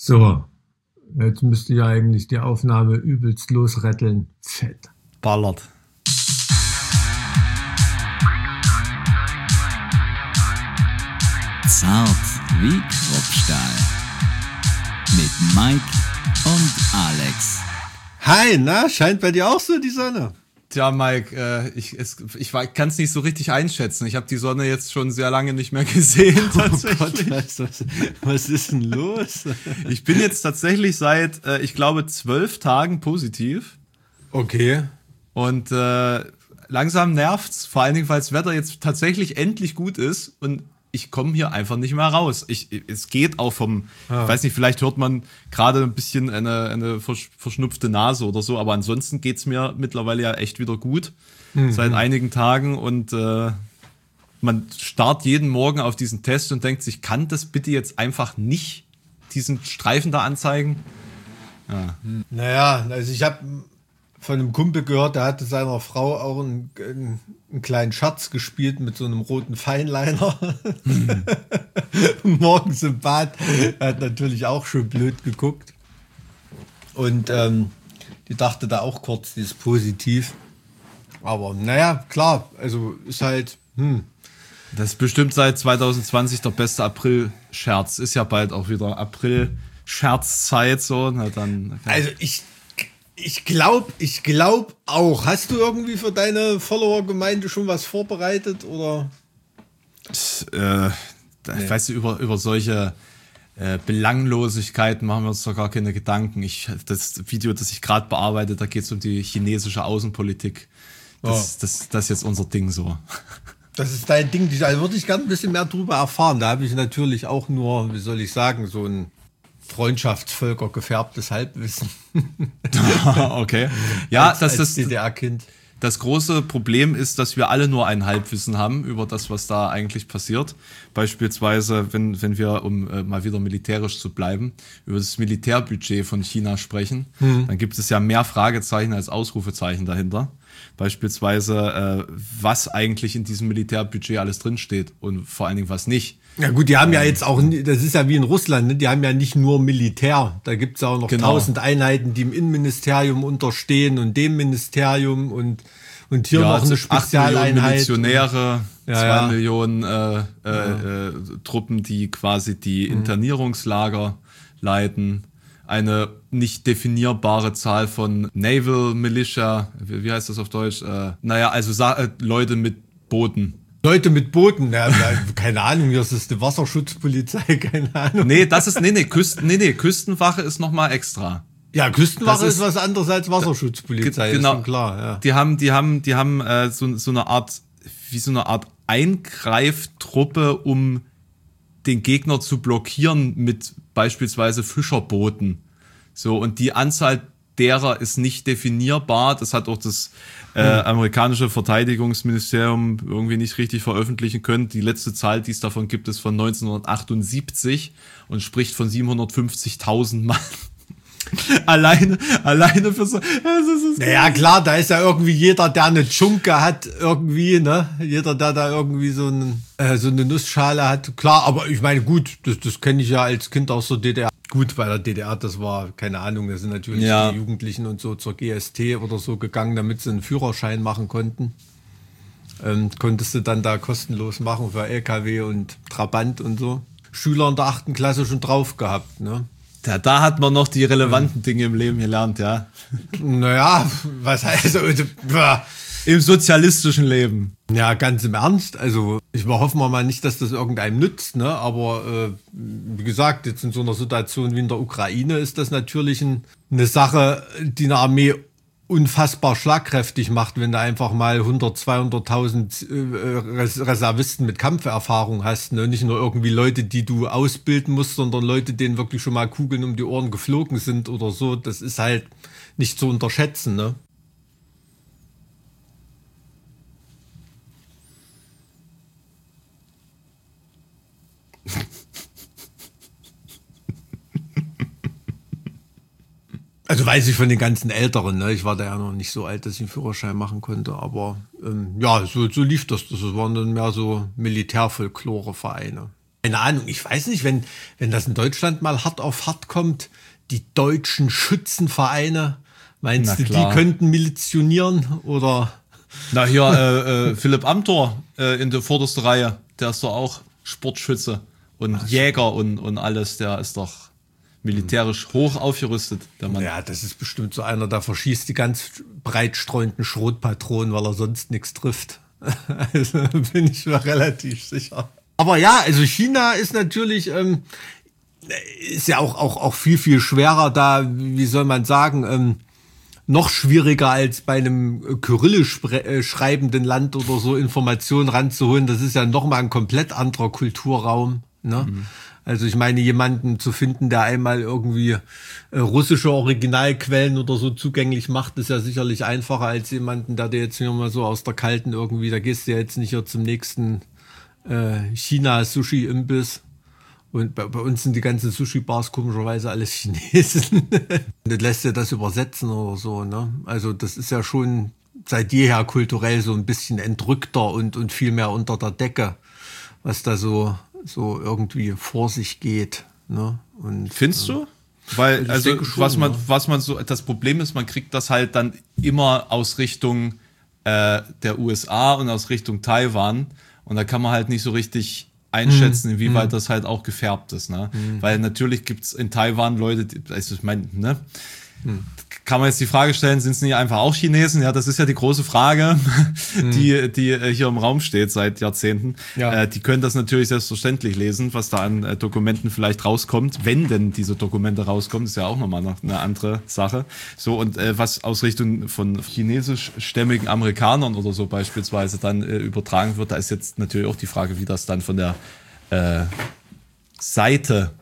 So, jetzt müsste ja eigentlich die Aufnahme übelst losretteln. Fett. Ballert. Zart wie Kruppstahl. Mit Mike und Alex. Hi, na, scheint bei dir auch so die Sonne? Tja, Mike, ich kann es nicht so richtig einschätzen. Ich habe die Sonne jetzt schon sehr lange nicht mehr gesehen. Tatsächlich. Oh Gott, was ist denn los? Ich bin jetzt tatsächlich seit, ich glaube, 12 Tagen positiv. Okay. Und langsam nervt's, vor allen Dingen, weil das Wetter jetzt tatsächlich endlich gut ist und ich komme hier einfach nicht mehr raus. Es geht auch vom, ich weiß nicht, vielleicht hört man gerade ein bisschen eine verschnupfte Nase oder so, aber ansonsten geht's mir mittlerweile ja echt wieder gut seit einigen Tagen und man starrt jeden Morgen auf diesen Test und denkt sich, kann das bitte jetzt einfach nicht diesen Streifen da anzeigen? Ja. Naja, also ich habe von einem Kumpel gehört, der hatte seiner Frau auch einen kleinen Scherz gespielt mit so einem roten Feinliner. Morgens im Bad. Er hat natürlich auch schon blöd geguckt. Und die dachte da auch kurz, die ist positiv. Aber naja, klar, also ist halt... Das ist bestimmt seit 2020 der beste April-Scherz. Ist ja bald auch wieder April-Scherzzeit so. Na dann, okay. Also ich glaube auch. Hast du irgendwie für deine Follower-Gemeinde schon was vorbereitet, oder? Weißt du, über solche Belanglosigkeiten machen wir uns doch gar keine Gedanken. Das Video, das ich gerade bearbeite, da geht es um die chinesische Außenpolitik. Das ist jetzt unser Ding so. Das ist dein Ding. Da würde ich gerne ein bisschen mehr drüber erfahren. Da habe ich natürlich auch nur, wie soll ich sagen, so ein Freundschaftsvölker gefärbtes Halbwissen. Okay. Ja, als DDR-Kind. Das große Problem ist, dass wir alle nur ein Halbwissen haben über das, was da eigentlich passiert. Beispielsweise, wenn wir, um mal wieder militärisch zu bleiben, über das Militärbudget von China sprechen, dann gibt es ja mehr Fragezeichen als Ausrufezeichen dahinter. Beispielsweise, was eigentlich in diesem Militärbudget alles drinsteht und vor allen Dingen was nicht. Ja gut, die haben ja jetzt auch, das ist ja wie in Russland, ne? Die haben ja nicht nur Militär, da gibt es auch noch 1000 Einheiten, die im Innenministerium unterstehen und dem Ministerium und hier noch eine Spezialeinheit. 8 Millionen Milizionäre, 2 Millionen Truppen, die quasi die Internierungslager leiten, eine nicht definierbare Zahl von Naval Militia, wie heißt das auf Deutsch? Leute mit Booten. Leute mit Booten, ja, keine Ahnung, hier ist es eine Wasserschutzpolizei, keine Ahnung. Küstenwache ist nochmal extra. Ja, Küstenwache ist was anderes als Wasserschutzpolizei, genau, ist schon klar, ja. Die haben so eine Art Eingreiftruppe, um den Gegner zu blockieren mit beispielsweise Fischerbooten. So, und die Anzahl derer ist nicht definierbar. Das hat auch das amerikanische Verteidigungsministerium irgendwie nicht richtig veröffentlichen können. Die letzte Zahl, die es davon gibt, ist von 1978 und spricht von 750.000 Mann. Alleine für so. Naja, klar, da ist ja irgendwie jeder, der eine Tschunke hat, irgendwie, ne? Jeder, der da irgendwie so eine Nussschale hat. Klar, aber ich meine, gut, das kenne ich ja als Kind aus der DDR. Gut, bei der DDR, das war, keine Ahnung, da sind natürlich die Jugendlichen und so zur GST oder so gegangen, damit sie einen Führerschein machen konnten. Konntest du dann da kostenlos machen für LKW und Trabant und so. Schüler in der 8. Klasse schon drauf gehabt, ne? Ja, da hat man noch die relevanten Dinge im Leben gelernt, ja. Naja, was heißt im sozialistischen Leben. Ja, ganz im Ernst. Also ich hoffe mal nicht, dass das irgendeinem nützt, ne? Aber wie gesagt, jetzt in so einer Situation wie in der Ukraine ist das natürlich eine Sache, die eine Armee unfassbar schlagkräftig macht, wenn du einfach mal 100.000, 200.000 Reservisten mit Kampferfahrung hast. Ne? Nicht nur irgendwie Leute, die du ausbilden musst, sondern Leute, denen wirklich schon mal Kugeln um die Ohren geflogen sind oder so. Das ist halt nicht zu unterschätzen, ne? Also weiß ich von den ganzen Älteren, ne? Ich war da ja noch nicht so alt, dass ich einen Führerschein machen konnte, aber so lief das. Das waren dann mehr so Militärfolklore-Vereine. Keine Ahnung, ich weiß nicht, wenn das in Deutschland mal hart auf hart kommt, die deutschen Schützenvereine, meinst du, die könnten militionieren oder? Na hier, Philipp Amthor in der vordersten Reihe, der ist doch auch Sportschütze und Jäger und alles, der ist doch militärisch hoch aufgerüstet, der Mann. Ja, das ist bestimmt so einer, der verschießt die ganz breit streuenden Schrotpatronen, weil er sonst nichts trifft. Also bin ich mir relativ sicher. Aber ja, also China ist natürlich, ist ja auch viel, viel schwerer da, wie soll man sagen, noch schwieriger als bei einem kyrillisch schreibenden Land oder so Informationen ranzuholen. Das ist ja nochmal ein komplett anderer Kulturraum, ne? Also ich meine, jemanden zu finden, der einmal irgendwie russische Originalquellen oder so zugänglich macht, ist ja sicherlich einfacher als jemanden, der dir jetzt hier mal so aus der Kalten irgendwie, da gehst du ja jetzt nicht hier zum nächsten China-Sushi-Imbiss. Und bei uns sind die ganzen Sushi-Bars komischerweise alles Chinesen. Das lässt ja das übersetzen oder so, ne? Also das ist ja schon seit jeher kulturell so ein bisschen entrückter und viel mehr unter der Decke, was da so irgendwie vor sich geht, ne? Und findest du? Weil, also schon, was man so, das Problem ist, man kriegt das halt dann immer aus Richtung der USA und aus Richtung Taiwan. Und da kann man halt nicht so richtig einschätzen, inwieweit das halt auch gefärbt ist, ne? Weil natürlich gibt's in Taiwan Leute, also ich meine, ne? Kann man jetzt die Frage stellen, sind es nicht einfach auch Chinesen? Ja, das ist ja die große Frage, die hier im Raum steht seit Jahrzehnten. Ja. Die können das natürlich selbstverständlich lesen, was da an Dokumenten vielleicht rauskommt. Wenn denn diese Dokumente rauskommen, ist ja auch nochmal eine andere Sache. So, und was aus Richtung von chinesischstämmigen Amerikanern oder so beispielsweise dann übertragen wird, da ist jetzt natürlich auch die Frage, wie das dann von der Seite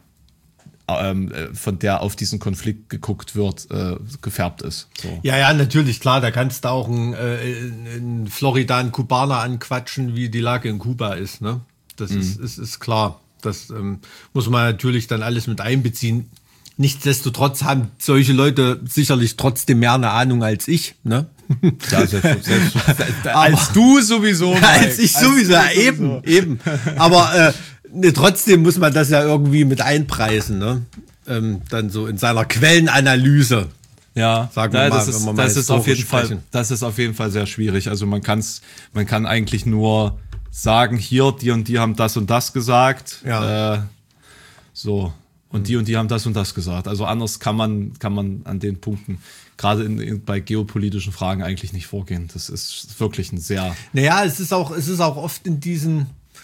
von der auf diesen Konflikt geguckt wird, gefärbt ist. So. Ja, natürlich, klar, da kannst du auch in Florida einen Kubaner anquatschen, wie die Lage in Kuba ist, ne? Das ist klar. Das muss man natürlich dann alles mit einbeziehen. Nichtsdestotrotz haben solche Leute sicherlich trotzdem mehr eine Ahnung als ich, ne? Ja, selbst als du sowieso. Als ich sowieso, eben. Aber trotzdem muss man das ja irgendwie mit einpreisen, ne? Dann so in seiner Quellenanalyse. Ja, sagen wir mal, das ist auf jeden Fall sehr schwierig. Also man kann eigentlich nur sagen, hier, die und die haben das und das gesagt. Ja. So. Und die haben das und das gesagt. Also anders kann man an den Punkten, gerade bei geopolitischen Fragen, eigentlich nicht vorgehen. Das ist wirklich ein sehr... Naja, es ist auch oft in diesen...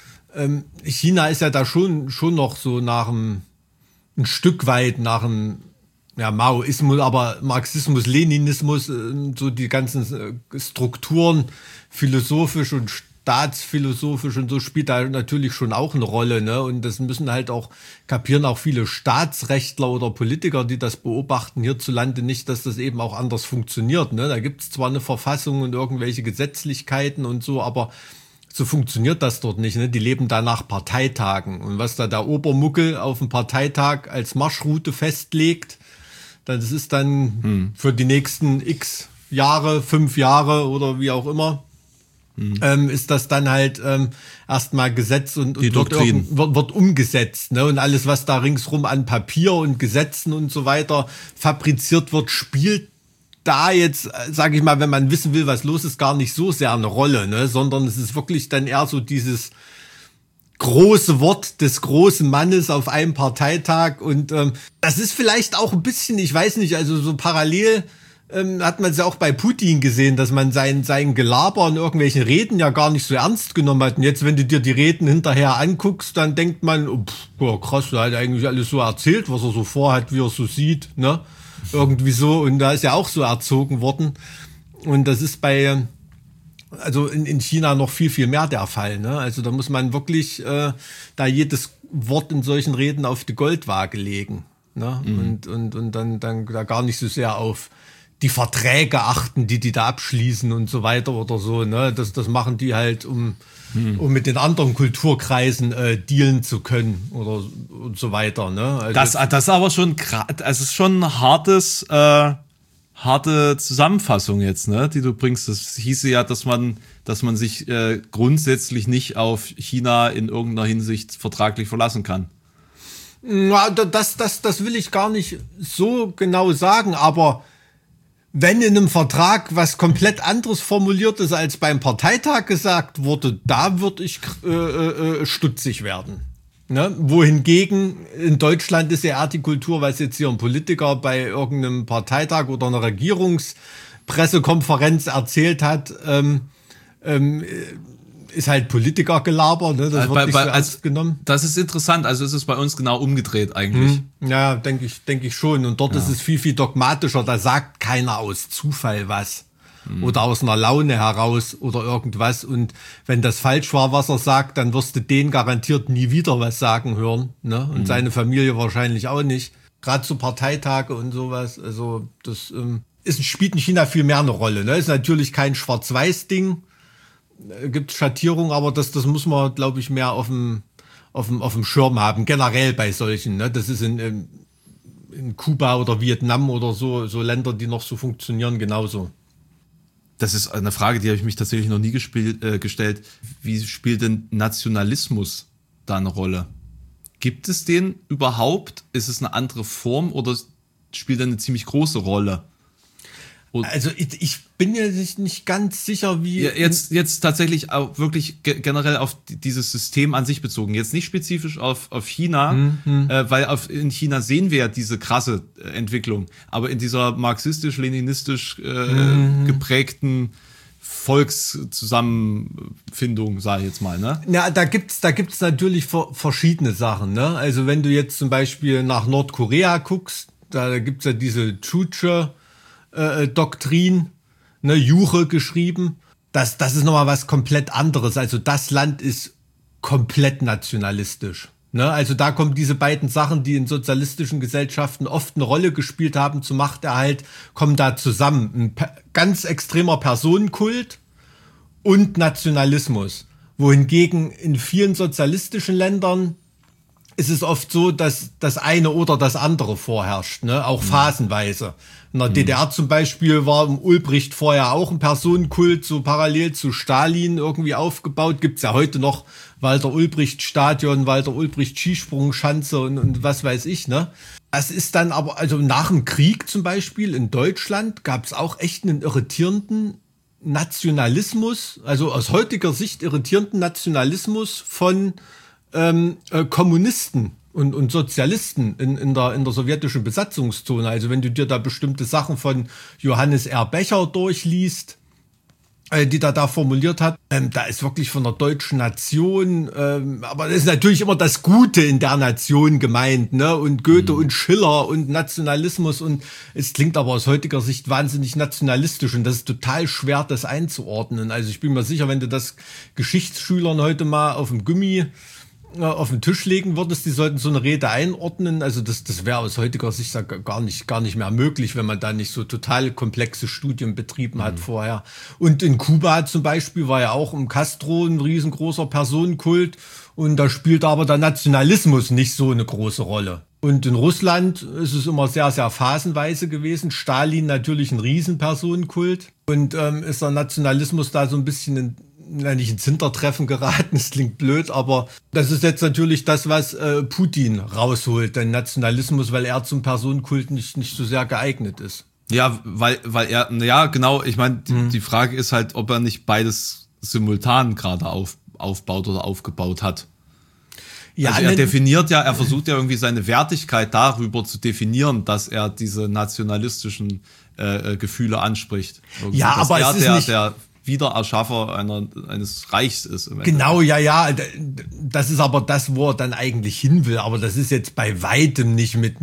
China ist ja da schon noch so ein Stück weit nach dem Maoismus, aber Marxismus, Leninismus, so die ganzen Strukturen, philosophisch und staatsphilosophisch und so spielt da natürlich schon auch eine Rolle, ne? Und das müssen halt kapieren auch viele Staatsrechtler oder Politiker, die das beobachten hierzulande nicht, dass das eben auch anders funktioniert, ne? Da gibt's zwar eine Verfassung und irgendwelche Gesetzlichkeiten und so, aber so funktioniert das dort nicht, ne? Die leben da nach Parteitagen. Und was da der Obermuckel auf dem Parteitag als Marschroute festlegt, das ist dann für die nächsten x Jahre, 5 Jahre oder wie auch immer, ist das dann halt erstmal Gesetz und wird umgesetzt, ne? Und alles, was da ringsrum an Papier und Gesetzen und so weiter fabriziert wird, spielt da jetzt, sage ich mal, wenn man wissen will, was los ist, gar nicht so sehr eine Rolle, ne? Sondern es ist wirklich dann eher so dieses große Wort des großen Mannes auf einem Parteitag und das ist vielleicht auch ein bisschen, ich weiß nicht, also so parallel hat man es ja auch bei Putin gesehen, dass man sein Gelaber in irgendwelchen Reden ja gar nicht so ernst genommen hat. Und jetzt, wenn du dir die Reden hinterher anguckst, dann denkt man, krass, der hat eigentlich alles so erzählt, was er so vorhat, wie er so sieht, ne? Irgendwie so, und da ist ja auch so erzogen worden. Und das ist also in China noch viel, viel mehr der Fall, ne? Also da muss man wirklich da jedes Wort in solchen Reden auf die Goldwaage legen, ne? Und dann da gar nicht so sehr auf die Verträge achten, die da abschließen und so weiter oder so, ne? Das machen die halt, um mit den anderen Kulturkreisen dealen zu können oder und so weiter, ne? Also das ist aber schon, es ist schon ein hartes harte Zusammenfassung jetzt, ne, die du bringst. Das hieße ja, dass man sich grundsätzlich nicht auf China in irgendeiner Hinsicht vertraglich verlassen kann. Ja, das will ich gar nicht so genau sagen, aber wenn in einem Vertrag was komplett anderes formuliert ist, als beim Parteitag gesagt wurde, da würde ich stutzig werden. Ne? Wohingegen in Deutschland ist ja eher die Kultur, was jetzt hier ein Politiker bei irgendeinem Parteitag oder einer Regierungspressekonferenz erzählt hat, ist halt Politikergelaber, ne? Das wird nicht so ernst genommen. Das ist interessant, also ist es bei uns genau umgedreht eigentlich. Ja, denke ich schon. Und dort ist es viel, viel dogmatischer, da sagt keiner aus Zufall was. Oder aus einer Laune heraus oder irgendwas. Und wenn das falsch war, was er sagt, dann wirst du den garantiert nie wieder was sagen hören. Ne? Und seine Familie wahrscheinlich auch nicht. Gerade so Parteitage und sowas. Also das spielt in China viel mehr eine Rolle. Ne? Ist natürlich kein Schwarz-Weiß-Ding. Gibt Schattierung, aber das muss man, glaube ich, mehr auf dem Schirm haben. Generell bei solchen. Ne? Das ist in Kuba oder Vietnam oder so Länder, die noch so funktionieren, genauso. Das ist eine Frage, die habe ich mich tatsächlich noch nie gestellt. Wie spielt denn Nationalismus da eine Rolle? Gibt es den überhaupt? Ist es eine andere Form oder spielt er eine ziemlich große Rolle? Also ich bin mir nicht ganz sicher, wie... Jetzt tatsächlich auch wirklich generell auf dieses System an sich bezogen. Jetzt nicht spezifisch auf China, weil in China sehen wir ja diese krasse Entwicklung. Aber in dieser marxistisch-leninistisch geprägten Volkszusammenfindung, sage ich jetzt mal, ne? Ja, da gibt's natürlich verschiedene Sachen, ne? Also wenn du jetzt zum Beispiel nach Nordkorea guckst, da gibt's ja diese Doktrin, ne, Juche geschrieben. Das ist nochmal was komplett anderes. Also das Land ist komplett nationalistisch. Ne? Also da kommen diese beiden Sachen, die in sozialistischen Gesellschaften oft eine Rolle gespielt haben zum Machterhalt, kommen da zusammen. Ein ganz extremer Personenkult und Nationalismus. Wohingegen in vielen sozialistischen Ländern ist es oft so, dass das eine oder das andere vorherrscht, ne? Auch phasenweise. In der DDR zum Beispiel war im Ulbricht vorher auch ein Personenkult, so parallel zu Stalin irgendwie aufgebaut. Gibt's ja heute noch Walter-Ulbricht-Stadion, Walter-Ulbricht-Skisprungschanze und was weiß ich, ne? Das ist dann aber, also nach dem Krieg zum Beispiel in Deutschland gab's auch echt einen irritierenden Nationalismus, also aus heutiger Sicht irritierenden Nationalismus von Kommunisten und Sozialisten in der sowjetischen Besatzungszone. Also wenn du dir da bestimmte Sachen von Johannes R. Becher durchliest, die da formuliert hat, da ist wirklich von der deutschen Nation, aber das ist natürlich immer das Gute in der Nation gemeint, ne? Und Goethe und Schiller und Nationalismus, und es klingt aber aus heutiger Sicht wahnsinnig nationalistisch und das ist total schwer, das einzuordnen. Also ich bin mir sicher, wenn du das Geschichtsschülern heute mal auf dem Gummi auf den Tisch legen würdest, die sollten so eine Rede einordnen. Also das wäre aus heutiger Sicht gar nicht mehr möglich, wenn man da nicht so total komplexe Studien betrieben hat vorher. Und in Kuba zum Beispiel war ja auch im Castro ein riesengroßer Personenkult und da spielt aber der Nationalismus nicht so eine große Rolle. Und in Russland ist es immer sehr, sehr phasenweise gewesen. Stalin natürlich ein Riesenpersonenkult und ist der Nationalismus da so ein bisschen nicht ins Hintertreffen geraten, das klingt blöd, aber das ist jetzt natürlich das, was Putin rausholt, den Nationalismus, weil er zum Personenkult nicht so sehr geeignet ist. Ja, weil er, ja genau, ich meine, die Frage ist halt, ob er nicht beides simultan gerade aufbaut oder aufgebaut hat. Ja, also er versucht ja irgendwie seine Wertigkeit darüber zu definieren, dass er diese nationalistischen Gefühle anspricht. Irgendwie, ja, aber es ist nicht der Wiedererschaffer eines Reichs ist. Genau, ja. Das ist aber das, wo er dann eigentlich hin will. Aber das ist jetzt bei weitem nicht mit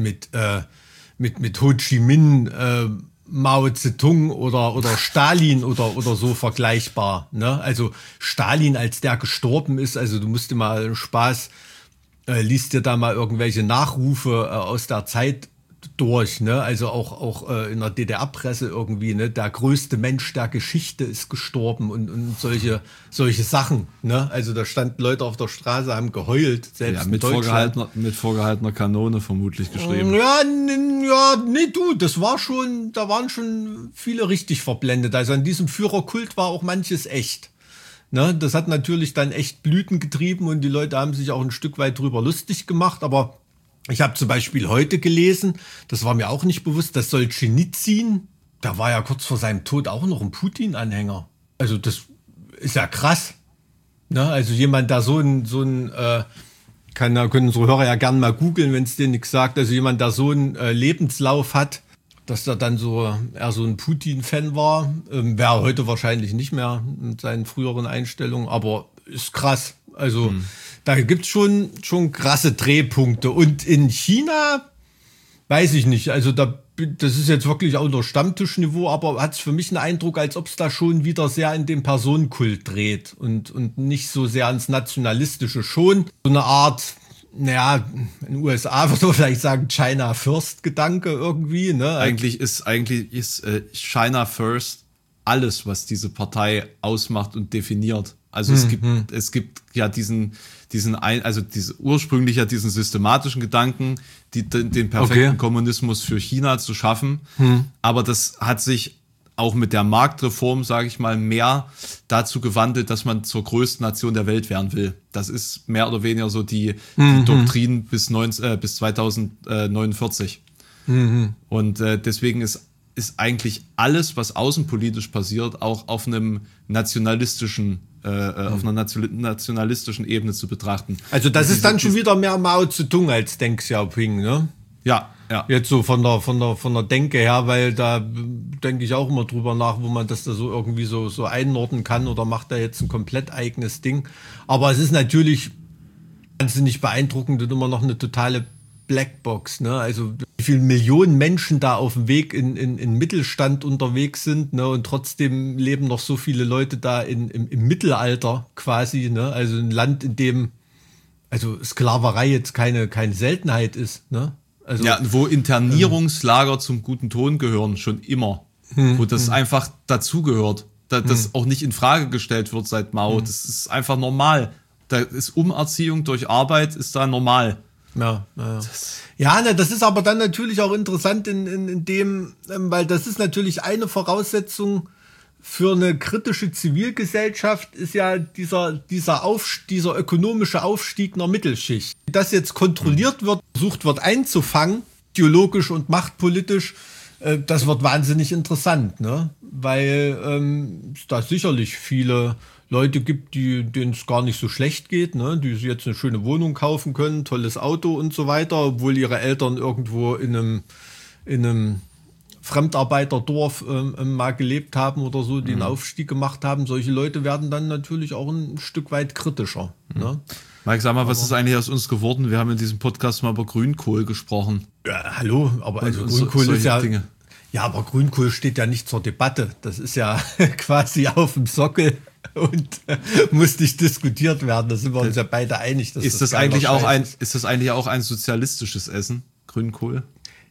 Ho Chi Minh, Mao Zedong oder Stalin oder so vergleichbar. Ne? Also Stalin, als der gestorben ist, also du musst dir mal Spaß, liest dir da mal irgendwelche Nachrufe aus der Zeit durch, ne? Also auch in der DDR-Presse irgendwie, ne? Der größte Mensch der Geschichte ist gestorben und solche Sachen, ne? Also da standen Leute auf der Straße, haben geheult, selbst Ja, in mit Deutschland. vorgehaltener Kanone vermutlich geschrieben. Ja, nee, da waren schon viele richtig verblendet. Also an diesem Führerkult war auch manches echt. Ne? Das hat natürlich dann echt Blüten getrieben und die Leute haben sich auch ein Stück weit drüber lustig gemacht, aber ich habe zum Beispiel heute gelesen, das war mir auch nicht bewusst, dass Solzhenitsyn, der war ja kurz vor seinem Tod auch noch ein Putin-Anhänger. Also das ist ja krass. Ne? Also jemand, der können unsere Hörer ja gerne mal googeln, wenn es denen nichts sagt, also jemand, der so einen Lebenslauf hat, dass der dann eher so ein Putin-Fan war, wäre heute wahrscheinlich nicht mehr mit seinen früheren Einstellungen, aber ist krass. Also da gibt's schon krasse Drehpunkte. Und in China, weiß ich nicht, also das ist jetzt wirklich auch unter Stammtischniveau, aber hat's für mich einen Eindruck, als ob es da schon wieder sehr in den Personenkult dreht und nicht so sehr ans Nationalistische. Schon so eine Art, naja, in den USA würde man vielleicht sagen, China First Gedanke irgendwie, ne? Eigentlich ist China First alles, was diese Partei ausmacht und definiert. Also es gibt ja diesen ursprünglich ja diesen systematischen Gedanken, den perfekten Kommunismus für China zu schaffen. Aber das hat sich auch mit der Marktreform, sage ich mal, mehr dazu gewandelt, dass man zur größten Nation der Welt werden will. Das ist mehr oder weniger so die Doktrin bis 2049. Und deswegen ist eigentlich alles, was außenpolitisch passiert, auch auf einem nationalistischen auf einer nationalistischen Ebene zu betrachten. Also das ist dann schon wieder mehr Mao Zedong als Deng Xiaoping, ne? Ja. Jetzt so von der Denke her, weil da denke ich auch immer drüber nach, wo man das da so irgendwie so einordnen kann oder macht da jetzt ein komplett eigenes Ding. Aber es ist natürlich wahnsinnig beeindruckend und immer noch eine totale Blackbox, ne? Also wie viele Millionen Menschen da auf dem Weg in Mittelstand unterwegs sind, ne? Und trotzdem leben noch so viele Leute da im Mittelalter quasi, ne? Also ein Land, in dem also Sklaverei jetzt keine Seltenheit ist, ne? Also, ja, wo Internierungslager zum guten Ton gehören, schon immer. Wo das einfach dazugehört. Das auch nicht in Frage gestellt wird seit Mao. Das ist einfach normal. Da ist Umerziehung durch Arbeit ist da normal. Ja, das ist aber dann natürlich auch interessant in dem, weil das ist natürlich eine Voraussetzung für eine kritische Zivilgesellschaft, ist ja dieser ökonomische Aufstieg einer Mittelschicht. Das jetzt kontrolliert wird, versucht wird einzufangen, ideologisch und machtpolitisch, das wird wahnsinnig interessant, ne? Weil es da sicherlich viele Leute gibt, denen es gar nicht so schlecht geht, ne? Die sich jetzt eine schöne Wohnung kaufen können, tolles Auto und so weiter, obwohl ihre Eltern irgendwo in einem Fremdarbeiterdorf mal gelebt haben oder so, die einen Aufstieg gemacht haben. Solche Leute werden dann natürlich auch ein Stück weit kritischer. Ne? Mike, sag mal, was ist eigentlich aus uns geworden? Wir haben in diesem Podcast mal über Grünkohl gesprochen. Ja, hallo, aber also Grünkohl ist ja... Dinge. Ja, aber Grünkohl steht ja nicht zur Debatte. Das ist ja quasi auf dem Sockel und muss nicht diskutiert werden. Da sind wir uns ja beide einig. Dass ist das eigentlich auch ein sozialistisches Essen, Grünkohl?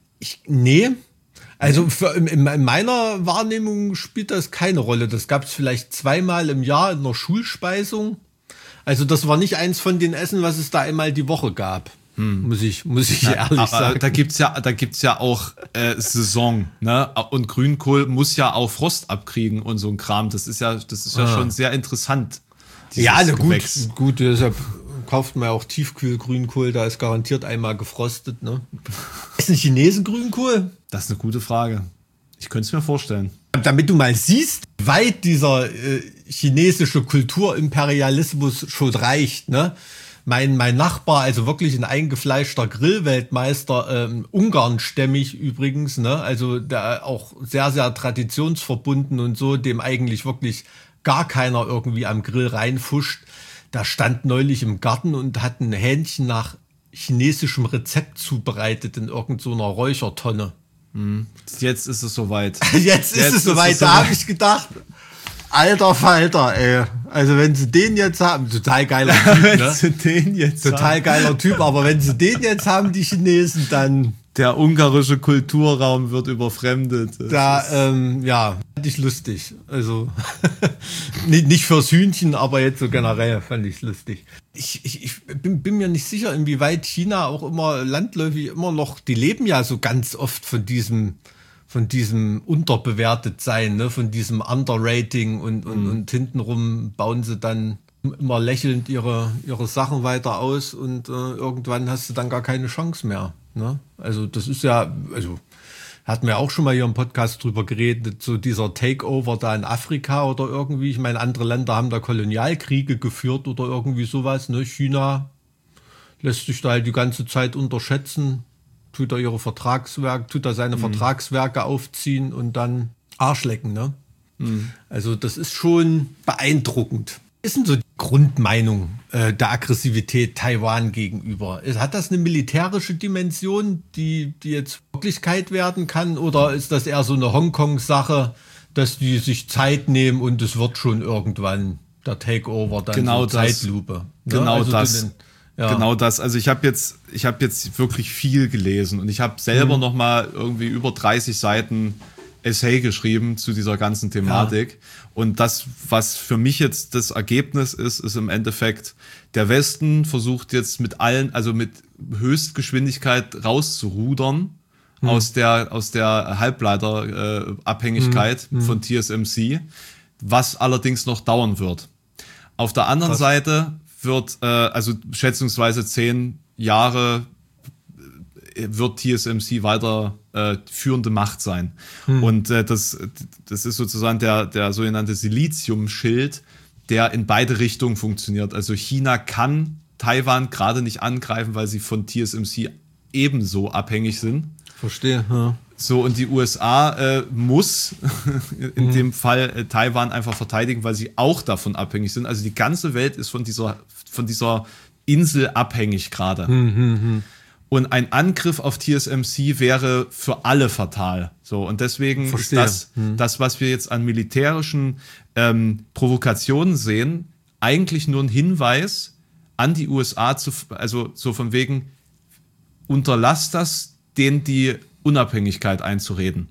Nee. Also in meiner Wahrnehmung spielt das keine Rolle. Das gab es vielleicht zweimal im Jahr in einer Schulspeisung. Also das war nicht eins von den Essen, was es da einmal die Woche gab. Muss ich ehrlich sagen. Da gibt's ja auch Saison, ne? Und Grünkohl muss ja auch Frost abkriegen und so ein Kram. Das ist ja schon sehr interessant. Ja, also gut, deshalb kauft man ja auch Tiefkühlgrünkohl, da ist garantiert einmal gefrostet, ne? Ist ein Chinesen Grünkohl? Das ist eine gute Frage. Ich könnte es mir vorstellen. Damit du mal siehst, wie weit dieser chinesische Kulturimperialismus schon reicht, ne? Mein Nachbar, also wirklich ein eingefleischter Grillweltmeister, Ungarnstämmig übrigens, ne? Also der auch sehr, sehr traditionsverbunden und so, dem eigentlich wirklich gar keiner irgendwie am Grill reinfuscht. Da stand neulich im Garten und hat ein Hähnchen nach chinesischem Rezept zubereitet in irgendeiner Räuchertonne. Jetzt ist es soweit. Jetzt ist es soweit. Da habe ich gedacht, alter Falter, ey. Also wenn sie den jetzt haben, total geiler Typ, ne? Total geiler Typ, aber wenn sie den jetzt haben, die Chinesen, dann Der ungarische Kulturraum wird überfremdet. Da, ja, fand ich lustig. Also, nicht fürs Hühnchen, aber jetzt so generell fand ich lustig. Ich bin mir nicht sicher, inwieweit China auch immer landläufig immer noch, die leben ja so ganz oft von diesem unterbewertet sein, ne, von diesem Underrating und hintenrum bauen sie dann immer lächelnd ihre Sachen weiter aus und irgendwann hast du dann gar keine Chance mehr. Ne? Also das ist ja, also hatten wir auch schon mal hier im Podcast drüber geredet, so dieser Takeover da in Afrika oder irgendwie. Ich meine, andere Länder haben da Kolonialkriege geführt oder irgendwie sowas. Ne? China lässt sich da halt die ganze Zeit unterschätzen, tut da seine Vertragswerke aufziehen und dann Arsch lecken. Ne? Also das ist schon beeindruckend. Ist denn so die Grundmeinung der Aggressivität Taiwan gegenüber? Hat das eine militärische Dimension, die jetzt Wirklichkeit werden kann? Oder ist das eher so eine Hongkong-Sache, dass die sich Zeit nehmen und es wird schon irgendwann der Takeover dann genau so Zeitlupe? Genau also das. Genau das. Also ich habe jetzt wirklich viel gelesen und ich habe selber noch mal irgendwie über 30 Seiten Essay geschrieben zu dieser ganzen Thematik. Ja. Und das, was für mich jetzt das Ergebnis ist im Endeffekt, der Westen versucht jetzt mit Höchstgeschwindigkeit rauszurudern aus der Halbleiterabhängigkeit von TSMC, was allerdings noch dauern wird. Auf der anderen Seite wird, also schätzungsweise 10 Jahre wird TSMC weiter führende Macht sein. Und das ist sozusagen der sogenannte Siliziumschild, der in beide Richtungen funktioniert. Also China kann Taiwan gerade nicht angreifen, weil sie von TSMC ebenso abhängig sind. Verstehe. Ja. So, und die USA muss in dem Fall Taiwan einfach verteidigen, weil sie auch davon abhängig sind. Also die ganze Welt ist von dieser Insel abhängig gerade. Und ein Angriff auf TSMC wäre für alle fatal. So, und deswegen ist das, was wir jetzt an militärischen Provokationen sehen, eigentlich nur ein Hinweis an die USA, also so von wegen, unterlasst das, denen die Unabhängigkeit einzureden.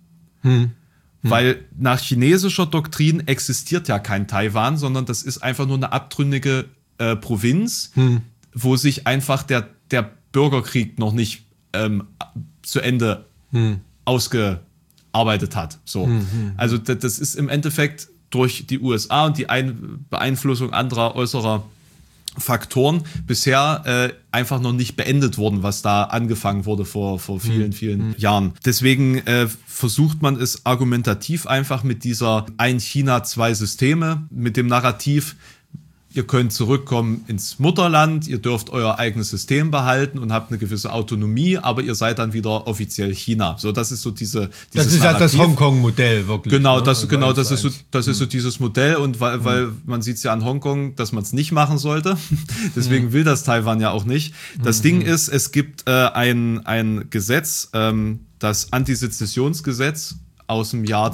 Weil nach chinesischer Doktrin existiert ja kein Taiwan, sondern das ist einfach nur eine abtrünnige Provinz, wo sich einfach der Bürgerkrieg noch nicht zu Ende ausgearbeitet hat. So. Also das ist im Endeffekt durch die USA und die Beeinflussung anderer äußerer Faktoren bisher einfach noch nicht beendet worden, was da angefangen wurde vor vielen, vielen Jahren. Deswegen versucht man es argumentativ einfach mit dieser ein China, zwei Systeme, mit dem Narrativ, ihr könnt zurückkommen ins Mutterland, ihr dürft euer eigenes System behalten und habt eine gewisse Autonomie, aber ihr seid dann wieder offiziell China. So, das ist so dieses Das ist ja das Hongkong-Modell wirklich. Genau, das ist so dieses Modell und weil man sieht es ja an Hongkong, dass man es nicht machen sollte. Deswegen will das Taiwan ja auch nicht. Das Ding ist, es gibt ein Gesetz, das Antisezessionsgesetz aus dem Jahr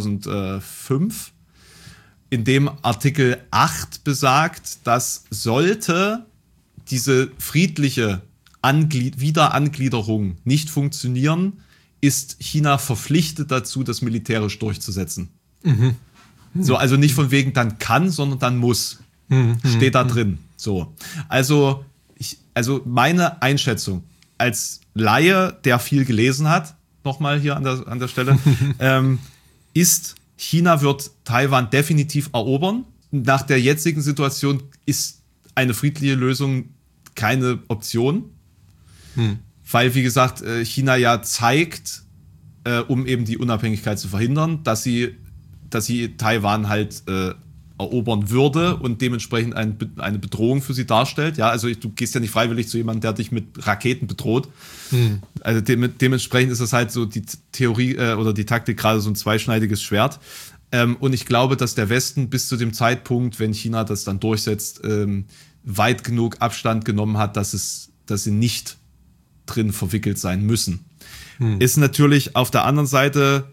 2005, in dem Artikel 8 besagt, dass sollte diese friedliche Wiederangliederung nicht funktionieren, ist China verpflichtet dazu, das militärisch durchzusetzen. So, also nicht von wegen dann kann, sondern dann muss. Steht da drin. So. Also meine Einschätzung als Laie, der viel gelesen hat, nochmal hier an der Stelle, ist, China wird Taiwan definitiv erobern. Nach der jetzigen Situation ist eine friedliche Lösung keine Option. Weil, wie gesagt, China ja zeigt, um eben die Unabhängigkeit zu verhindern, dass sie Taiwan halt erobern würde und dementsprechend eine Bedrohung für sie darstellt. Ja, also du gehst ja nicht freiwillig zu jemandem, der dich mit Raketen bedroht. Also dementsprechend ist das halt so die Theorie oder die Taktik gerade so ein zweischneidiges Schwert. Und ich glaube, dass der Westen bis zu dem Zeitpunkt, wenn China das dann durchsetzt, weit genug Abstand genommen hat, dass sie nicht drin verwickelt sein müssen. Ist natürlich auf der anderen Seite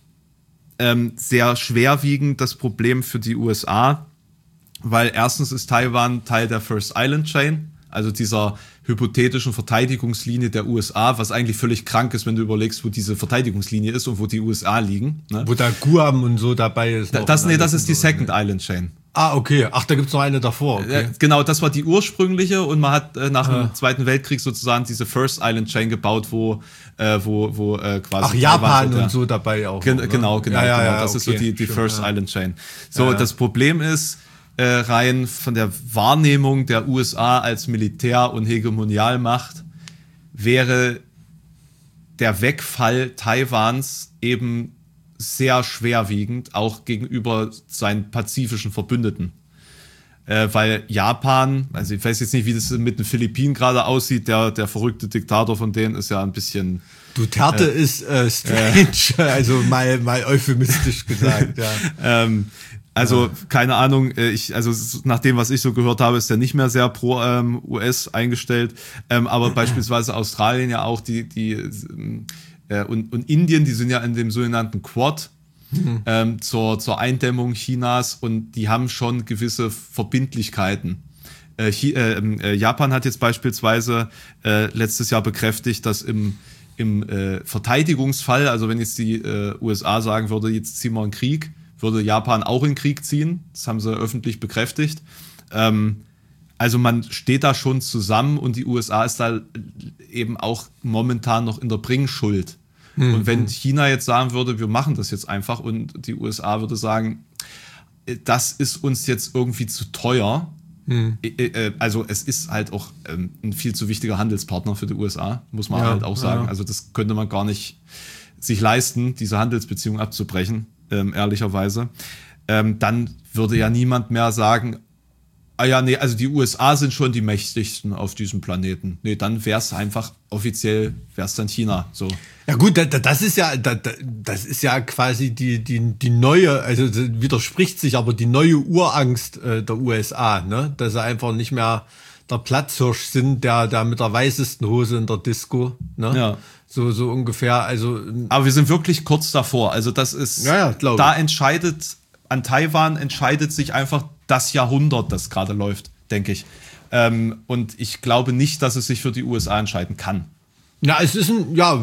sehr schwerwiegend das Problem für die USA, weil erstens ist Taiwan Teil der First Island Chain, also dieser hypothetischen Verteidigungslinie der USA, was eigentlich völlig krank ist, wenn du überlegst, wo diese Verteidigungslinie ist und wo die USA liegen. Ne? Wo da Guam und so dabei ist. Das ist die Second Island Chain. Ah, okay. Ach, da gibt's noch eine davor. Okay. Genau, das war die ursprüngliche und man hat nach dem Zweiten Weltkrieg sozusagen diese First Island Chain gebaut, wo quasi... Ach, Japan und so dabei auch. Genau. Ja, das ist so die First Island Chain. So, das Problem ist, rein von der Wahrnehmung der USA als Militär- und Hegemonialmacht wäre der Wegfall Taiwans eben sehr schwerwiegend, auch gegenüber seinen pazifischen Verbündeten. Weil Japan, also ich weiß jetzt nicht, wie das mit den Philippinen gerade aussieht, der verrückte Diktator von denen ist ja ein bisschen... Duterte ist strange, also mal euphemistisch gesagt, ja. Keine Ahnung, nach dem, was ich so gehört habe, ist der nicht mehr sehr pro US eingestellt, aber beispielsweise Australien ja auch und Indien, die sind ja in dem sogenannten Quad zur Eindämmung Chinas und die haben schon gewisse Verbindlichkeiten. Japan hat jetzt beispielsweise letztes Jahr bekräftigt, dass im Verteidigungsfall, also wenn jetzt die USA sagen würde, jetzt ziehen wir in Krieg, würde Japan auch in Krieg ziehen. Das haben sie öffentlich bekräftigt. Also man steht da schon zusammen und die USA ist da eben auch momentan noch in der Bringschuld. Und wenn China jetzt sagen würde, wir machen das jetzt einfach und die USA würde sagen, das ist uns jetzt irgendwie zu teuer. Also es ist halt auch ein viel zu wichtiger Handelspartner für die USA, muss man halt auch sagen. Also das könnte man gar nicht sich leisten, diese Handelsbeziehung abzubrechen, ehrlicherweise. Dann würde ja niemand mehr sagen, also die USA sind schon die mächtigsten auf diesem Planeten. Nee, dann wäre es einfach offiziell, wäre es dann China. So. Ja gut, das ist ja quasi die neue, also das widerspricht sich, aber die neue Urangst der USA, ne? Dass sie einfach nicht mehr der Platzhirsch sind, der mit der weißesten Hose in der Disco, ne? Ja. So ungefähr, also. Aber wir sind wirklich kurz davor. Also das ist, an Taiwan entscheidet sich einfach das Jahrhundert, das gerade läuft, denke ich. Und ich glaube nicht, dass es sich für die USA entscheiden kann. Ja, es ist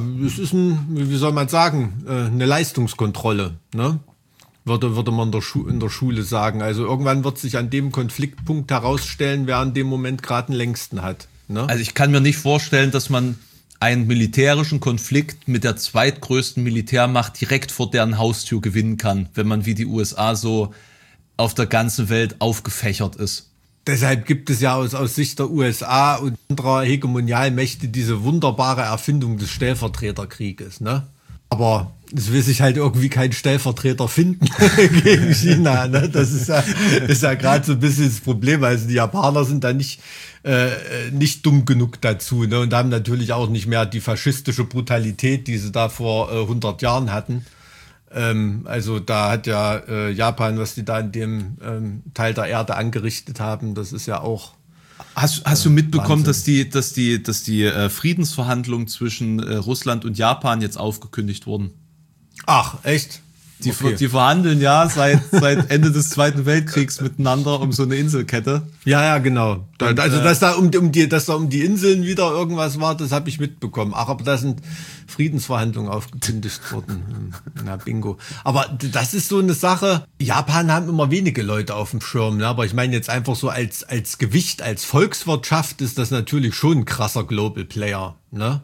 wie soll man sagen, eine Leistungskontrolle, ne? Würde man in der Schule sagen. Also irgendwann wird sich an dem Konfliktpunkt herausstellen, wer an dem Moment gerade den längsten hat, ne? Also ich kann mir nicht vorstellen, dass man einen militärischen Konflikt mit der zweitgrößten Militärmacht direkt vor deren Haustür gewinnen kann, wenn man wie die USA so auf der ganzen Welt aufgefächert ist. Deshalb gibt es ja aus Sicht der USA und anderer Hegemonialmächte diese wunderbare Erfindung des Stellvertreterkrieges, ne? Aber es will sich halt irgendwie kein Stellvertreter finden gegen China, ne? Das ist ja gerade so ein bisschen das Problem. Also die Japaner sind da nicht dumm genug dazu, ne? Und haben natürlich auch nicht mehr die faschistische Brutalität, die sie da vor 100 Jahren hatten. Also da hat ja Japan, was die da in dem Teil der Erde angerichtet haben, das ist ja auch. Hast du mitbekommen, dass die Friedensverhandlungen zwischen Russland und Japan jetzt aufgekündigt wurden? Ach, echt? Die verhandeln ja seit Ende des Zweiten Weltkriegs miteinander um so eine Inselkette. Ja, genau. Also dass da um die Inseln wieder irgendwas war, das habe ich mitbekommen. Ach, aber da sind Friedensverhandlungen aufgekündigt worden. Na, bingo. Aber das ist so eine Sache. Japan haben immer wenige Leute auf dem Schirm, ne? Aber ich meine jetzt einfach so als Gewicht, als Volkswirtschaft ist das natürlich schon ein krasser Global Player, ne?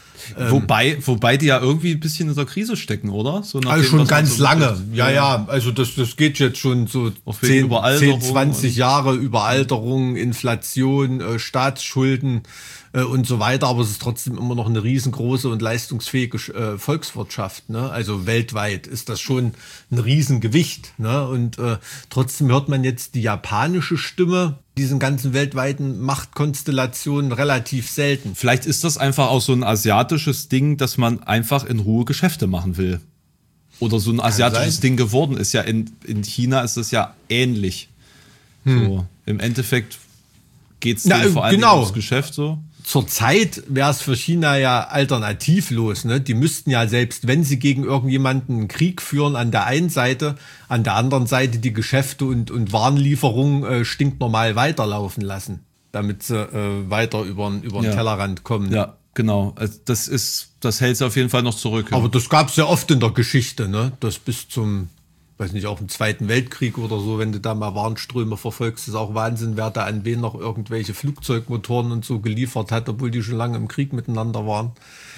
Wobei die ja irgendwie ein bisschen in der Krise stecken, oder? So also dem, schon ganz so lange. Ja. Also das geht jetzt schon so 10, 20 Jahre Überalterung, Inflation, Staatsschulden und so weiter. Aber es ist trotzdem immer noch eine riesengroße und leistungsfähige Volkswirtschaft, ne? Also weltweit ist das schon ein Riesengewicht, ne? Und trotzdem hört man jetzt die japanische Stimme diesen ganzen weltweiten Machtkonstellationen relativ selten. Vielleicht ist das einfach auch so ein asiatisches Ding, dass man einfach in Ruhe Geschäfte machen will. Oder so ein asiatisches Ding geworden ist. Ja, in China ist es ja ähnlich. So, im Endeffekt geht es vor allem ums Geschäft so. Zurzeit wäre es für China ja alternativlos, ne? Die müssten ja, selbst wenn sie gegen irgendjemanden einen Krieg führen, an der einen Seite, an der anderen Seite die Geschäfte und Warenlieferungen stinknormal weiterlaufen lassen. damit sie weiter über den Tellerrand kommen. Ja, genau. Also das hält sie auf jeden Fall noch zurück. Ja. Aber das gab es ja oft in der Geschichte, ne? Das bis zum, weiß nicht, auch im Zweiten Weltkrieg oder so, wenn du da mal Warnströme verfolgst, ist auch Wahnsinn, wer da an wen noch irgendwelche Flugzeugmotoren und so geliefert hat, obwohl die schon lange im Krieg miteinander waren.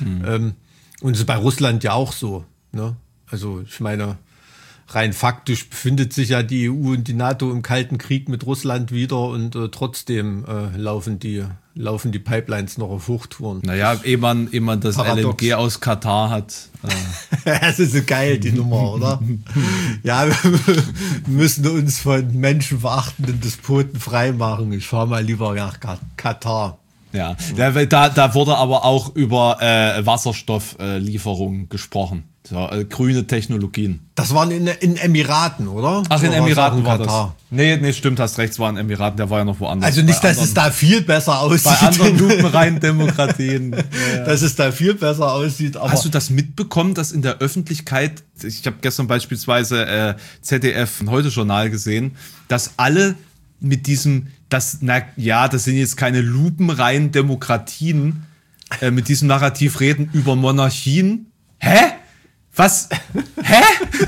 Und es ist bei Russland ja auch so, ne? Also ich meine, rein faktisch befindet sich ja die EU und die NATO im Kalten Krieg mit Russland wieder und trotzdem laufen die Pipelines noch auf Hochtouren. Naja, ehe man das Paradox. LNG aus Katar hat. Das ist so geil, die Nummer, oder? Ja, wir müssen uns von menschenverachtenden Despoten freimachen. Ich fahre mal lieber nach Katar. Ja, da wurde aber auch über Wasserstofflieferungen gesprochen. So, grüne Technologien. Das waren in Emiraten, oder? Ach, in Oder war's Emiraten auch in war Katar? das. Nee, stimmt, hast recht, es war in Emiraten, der war ja noch woanders. Also nicht, Bei dass es da viel besser aussieht. Bei anderen lupenreinen Demokratien. Dass es da viel besser aussieht. Aber Hast du das mitbekommen, dass in der Öffentlichkeit, ich habe gestern beispielsweise ZDF Heute-Journal gesehen, dass alle mit diesem, das sind jetzt keine lupenreinen Demokratien, mit diesem Narrativ reden über Monarchien. Hä? Was? Hä?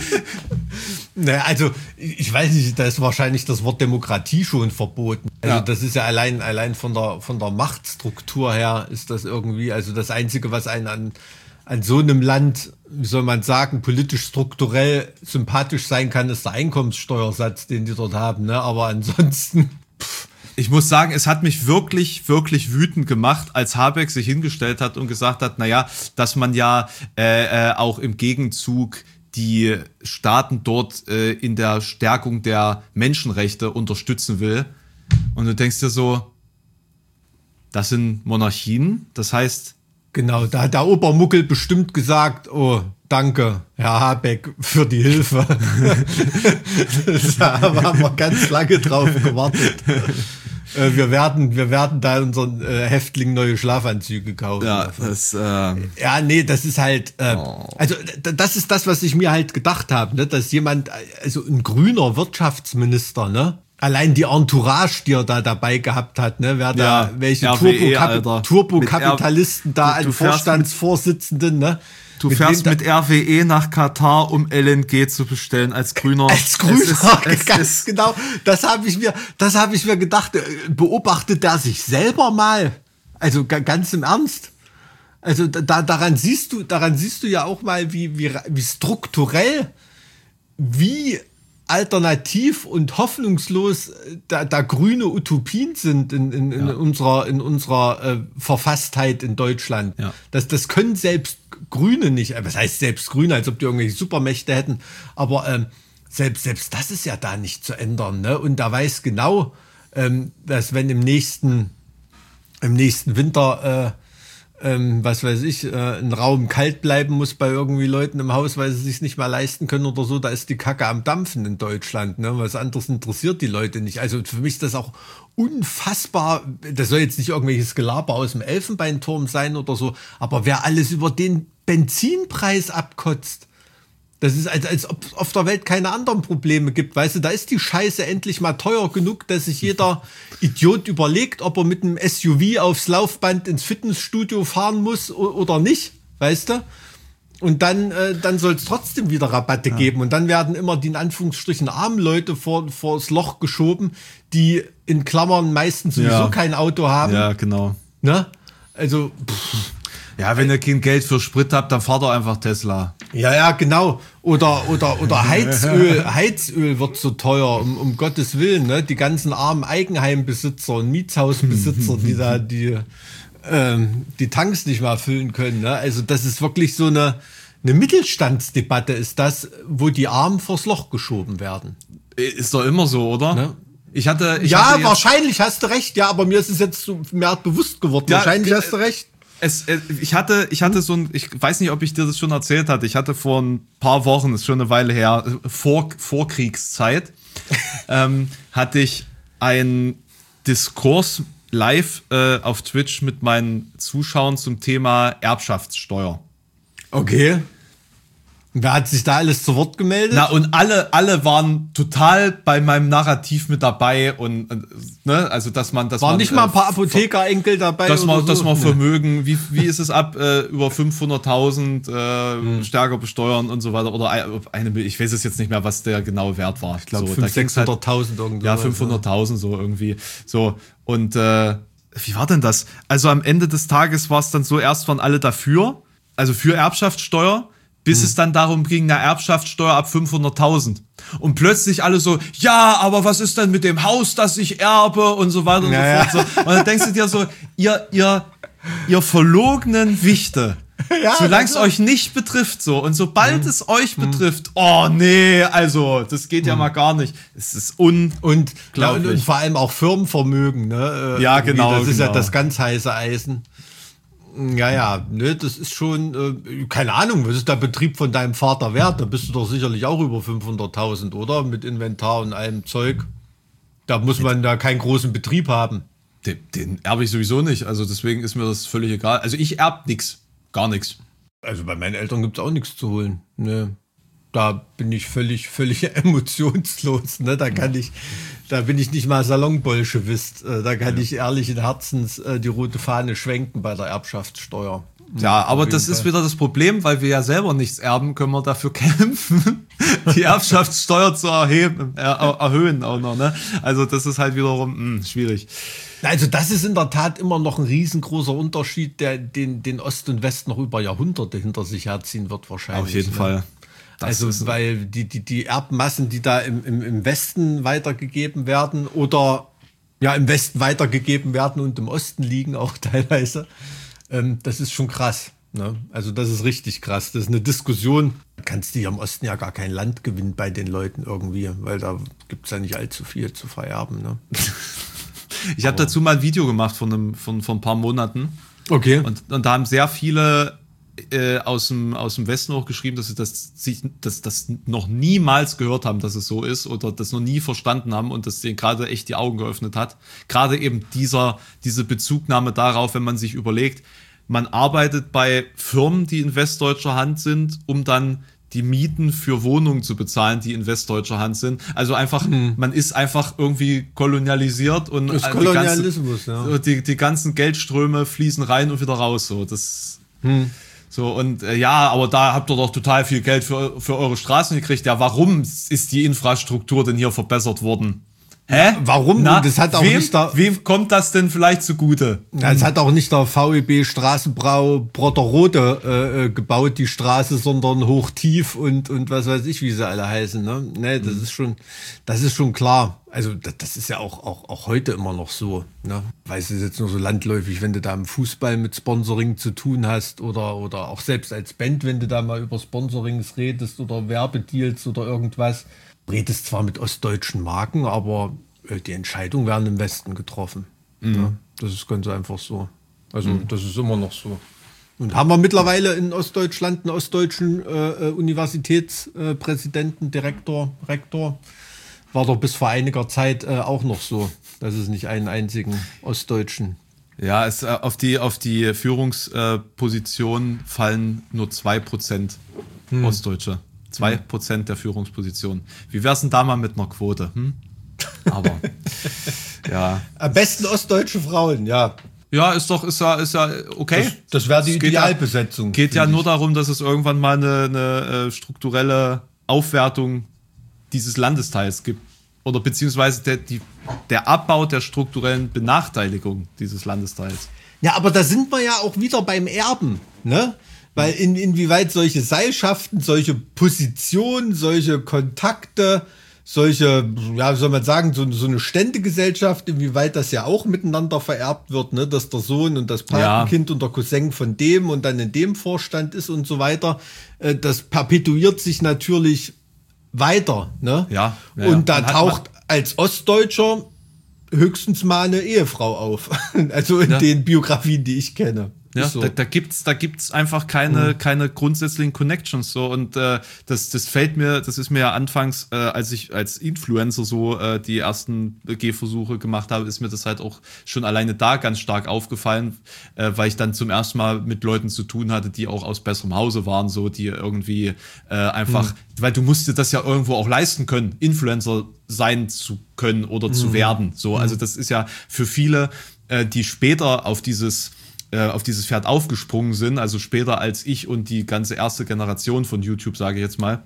Naja, also ich weiß nicht, da ist wahrscheinlich das Wort Demokratie schon verboten. Also Ja. das ist ja allein von der Machtstruktur her ist das irgendwie, also das Einzige, was einen an so einem Land, wie soll man sagen, politisch strukturell sympathisch sein kann, ist der Einkommenssteuersatz, den die dort haben. Ne? Aber ansonsten... Ich muss sagen, es hat mich wirklich, wirklich wütend gemacht, als Habeck sich hingestellt hat und gesagt hat, naja, dass man ja auch im Gegenzug die Staaten dort in der Stärkung der Menschenrechte unterstützen will. Und du denkst dir so, das sind Monarchien, das heißt... Genau, da hat der Obermuckel bestimmt gesagt, oh, danke, Herr Habeck, für die Hilfe. Da haben wir ganz lange drauf gewartet. Wir werden da unseren Häftlingen neue Schlafanzüge kaufen. Ja, das das ist halt, also das ist das, was ich mir halt gedacht habe, ne, dass jemand, also ein grüner Wirtschaftsminister, ne, allein die Entourage, die er da dabei gehabt hat, ne, wer da, welche RWE, Turbokapitalisten da an Vorstandsvorsitzenden, ne. Du fährst mit RWE nach Katar, um LNG zu bestellen als Grüner. Als Grüner, ganz genau. Das habe ich mir gedacht. Beobachtet der sich selber mal? Also ganz im Ernst. Also daran siehst du ja auch mal, wie strukturell, wie alternativ und hoffnungslos da grüne Utopien sind in unserer Verfasstheit in Deutschland. Ja. Das können selbst Grüne nicht, was heißt selbst Grüne, als ob die irgendwelche Supermächte hätten, aber selbst das ist ja da nicht zu ändern, ne? Und da weiß genau, dass wenn im nächsten Winter was weiß ich, ein Raum kalt bleiben muss bei irgendwie Leuten im Haus, weil sie sich nicht mehr leisten können oder so, da ist die Kacke am Dampfen in Deutschland, ne? Was anderes interessiert die Leute nicht. Also für mich ist das auch unfassbar, das soll jetzt nicht irgendwelches Gelaber aus dem Elfenbeinturm sein oder so, aber wer alles über den Benzinpreis abkotzt, das ist, als ob es auf der Welt keine anderen Probleme gibt. Weißt du, da ist die Scheiße endlich mal teuer genug, dass sich jeder Idiot überlegt, ob er mit einem SUV aufs Laufband ins Fitnessstudio fahren muss oder nicht. Weißt du? Und dann soll es trotzdem wieder Rabatte geben. Und dann werden immer die in Anführungsstrichen armen Leute vors Loch geschoben, die in Klammern meistens sowieso kein Auto haben. Ja, genau. Ne? Also, ja, wenn ihr kein Geld für Sprit habt, dann fahrt doch einfach Tesla. Ja, genau. Oder Heizöl. Heizöl wird so teuer, um Gottes Willen, ne? Die ganzen armen Eigenheimbesitzer und Mietshausbesitzer, die da die Tanks nicht mehr füllen können, ne? Also das ist wirklich so eine Mittelstandsdebatte ist das, wo die Armen vors Loch geschoben werden. Ist doch immer so, oder? Ne? Ich hatte wahrscheinlich hast du recht, ja, aber mir ist es jetzt so mehr bewusst geworden. Ja, wahrscheinlich hast du recht. Ich hatte so ein, ich weiß nicht, ob ich dir das schon erzählt hatte, ich hatte vor ein paar Wochen, ist schon eine Weile her, vor Kriegszeit, hatte ich einen Diskurs live auf Twitch mit meinen Zuschauern zum Thema Erbschaftssteuer. Okay. Wer hat sich da alles zu Wort gemeldet? Na, und alle waren total bei meinem Narrativ mit dabei und ne, also dass man War nicht mal ein paar Apothekerenkel dabei? Dass man Nee. Vermögen, wie ist es ab, über 500.000 stärker besteuern und so weiter oder ich weiß es jetzt nicht mehr, was der genaue Wert war. Ich glaube so, 600.000 irgendwo. Ja, 500.000 so irgendwie. So, und wie war denn das? Also am Ende des Tages war es dann so, erst waren alle dafür, also für Erbschaftssteuer, bis es dann darum ging, eine Erbschaftssteuer ab 500.000. Und plötzlich alle so, ja, aber was ist denn mit dem Haus, das ich erbe und so weiter und so fort. So. Und dann denkst du dir so, ihr verlogenen Wichte, solange es euch nicht betrifft so und sobald es euch betrifft, oh nee, also das geht ja mal gar nicht. Es ist unglaublich. Und vor allem auch Firmenvermögen, ne? Ja, genau. Das ist ja genau. das ganz heiße Eisen. Ja, ne, das ist schon, keine Ahnung, was ist der Betrieb von deinem Vater wert? Da bist du doch sicherlich auch über 500.000, oder? Mit Inventar und allem Zeug. Da muss man da keinen großen Betrieb haben. Den erbe ich sowieso nicht, also deswegen ist mir das völlig egal. Also ich erb nix, gar nichts. Also bei meinen Eltern gibt's auch nichts zu holen. Ne? Da bin ich völlig emotionslos. Ne? Da bin ich nicht mal Salonbolschewist. Da kann ich ehrlichen Herzens die rote Fahne schwenken bei der Erbschaftssteuer. Ja, aber das ist wieder das Problem, weil wir ja selber nichts erben, können wir dafür kämpfen, die Erbschaftssteuer zu erhöhen auch noch. Ne? Also das ist halt wiederum schwierig. Also das ist in der Tat immer noch ein riesengroßer Unterschied, der den Ost und West noch über Jahrhunderte hinter sich herziehen wird wahrscheinlich. Auf jeden Fall. Weil die Erbmassen, die da im Westen weitergegeben werden oder ja im Westen weitergegeben werden und im Osten liegen auch teilweise, das ist schon krass. Ne? Also das ist richtig krass. Das ist eine Diskussion. Da kannst du hier im Osten ja gar kein Land gewinnen bei den Leuten irgendwie, weil da gibt es ja nicht allzu viel zu vererben. Ne? Ich habe dazu mal ein Video gemacht von ein paar Monaten. Okay. Und da haben sehr viele aus dem Westen auch geschrieben, dass sie das noch niemals gehört haben, dass es so ist oder das noch nie verstanden haben und das denen gerade echt die Augen geöffnet hat. Gerade eben diese Bezugnahme darauf, wenn man sich überlegt, man arbeitet bei Firmen, die in westdeutscher Hand sind, um dann die Mieten für Wohnungen zu bezahlen, die in westdeutscher Hand sind. Also einfach, man ist einfach irgendwie kolonialisiert und das ist Kolonialismus, die ganzen Geldströme fließen rein und wieder raus. So, so und aber da habt ihr doch total viel Geld für eure Straßen gekriegt. Ja, warum ist die Infrastruktur denn hier verbessert worden? Hä? Warum? Na, Das hat auch wem kommt das denn vielleicht zugute? Es hat auch nicht der VEB Straßenbau Brotterode gebaut, die Straße, sondern Hochtief und was weiß ich, wie sie alle heißen. Ne, das ist schon klar. Also das ist ja auch heute immer noch so. Ne? Weißt du, es ist jetzt nur so landläufig, wenn du da im Fußball mit Sponsoring zu tun hast oder auch selbst als Band, wenn du da mal über Sponsorings redest oder Werbedeals oder irgendwas. Redest zwar mit ostdeutschen Marken, aber die Entscheidungen werden im Westen getroffen. Ja, das ist ganz einfach so. Also das ist immer noch so. Und haben wir mittlerweile in Ostdeutschland einen ostdeutschen Universitätspräsidenten, Rektor. War doch bis vor einiger Zeit auch noch so, dass es nicht einen einzigen Ostdeutschen. Ja, auf die Führungsposition fallen nur 2% Ostdeutsche. 2% der Führungspositionen. Wie wär's denn da mal mit einer Quote? Aber, ja. Am besten ostdeutsche Frauen, ja. Ja, ist ja okay. Das wäre die Idealbesetzung. Geht ja nur darum, dass es irgendwann mal eine strukturelle Aufwertung dieses Landesteils gibt. Oder beziehungsweise der Abbau der strukturellen Benachteiligung dieses Landesteils. Ja, aber da sind wir ja auch wieder beim Erben, ne? Weil inwieweit solche Seilschaften, solche Positionen, solche Kontakte, solche, ja, wie soll man sagen, so eine Ständegesellschaft, inwieweit das ja auch miteinander vererbt wird, ne, dass der Sohn und das Patenkind und der Cousin von dem und dann in dem Vorstand ist und so weiter, das perpetuiert sich natürlich weiter, ne? Ja. Und da taucht als Ostdeutscher höchstens mal eine Ehefrau auf. Also in den Biografien, die ich kenne. Ja, so. da gibt's einfach keine grundsätzlichen Connections so und das ist mir ja anfangs, als ich als Influencer so die ersten Gehversuche gemacht habe, ist mir das halt auch schon alleine da ganz stark aufgefallen, weil ich dann zum ersten Mal mit Leuten zu tun hatte, die auch aus besserem Hause waren, so die irgendwie einfach, weil du musst dir das ja irgendwo auch leisten können, Influencer sein zu können oder zu werden. So, also das ist ja für viele, die später auf dieses Pferd aufgesprungen sind, also später als ich und die ganze erste Generation von YouTube, sage ich jetzt mal.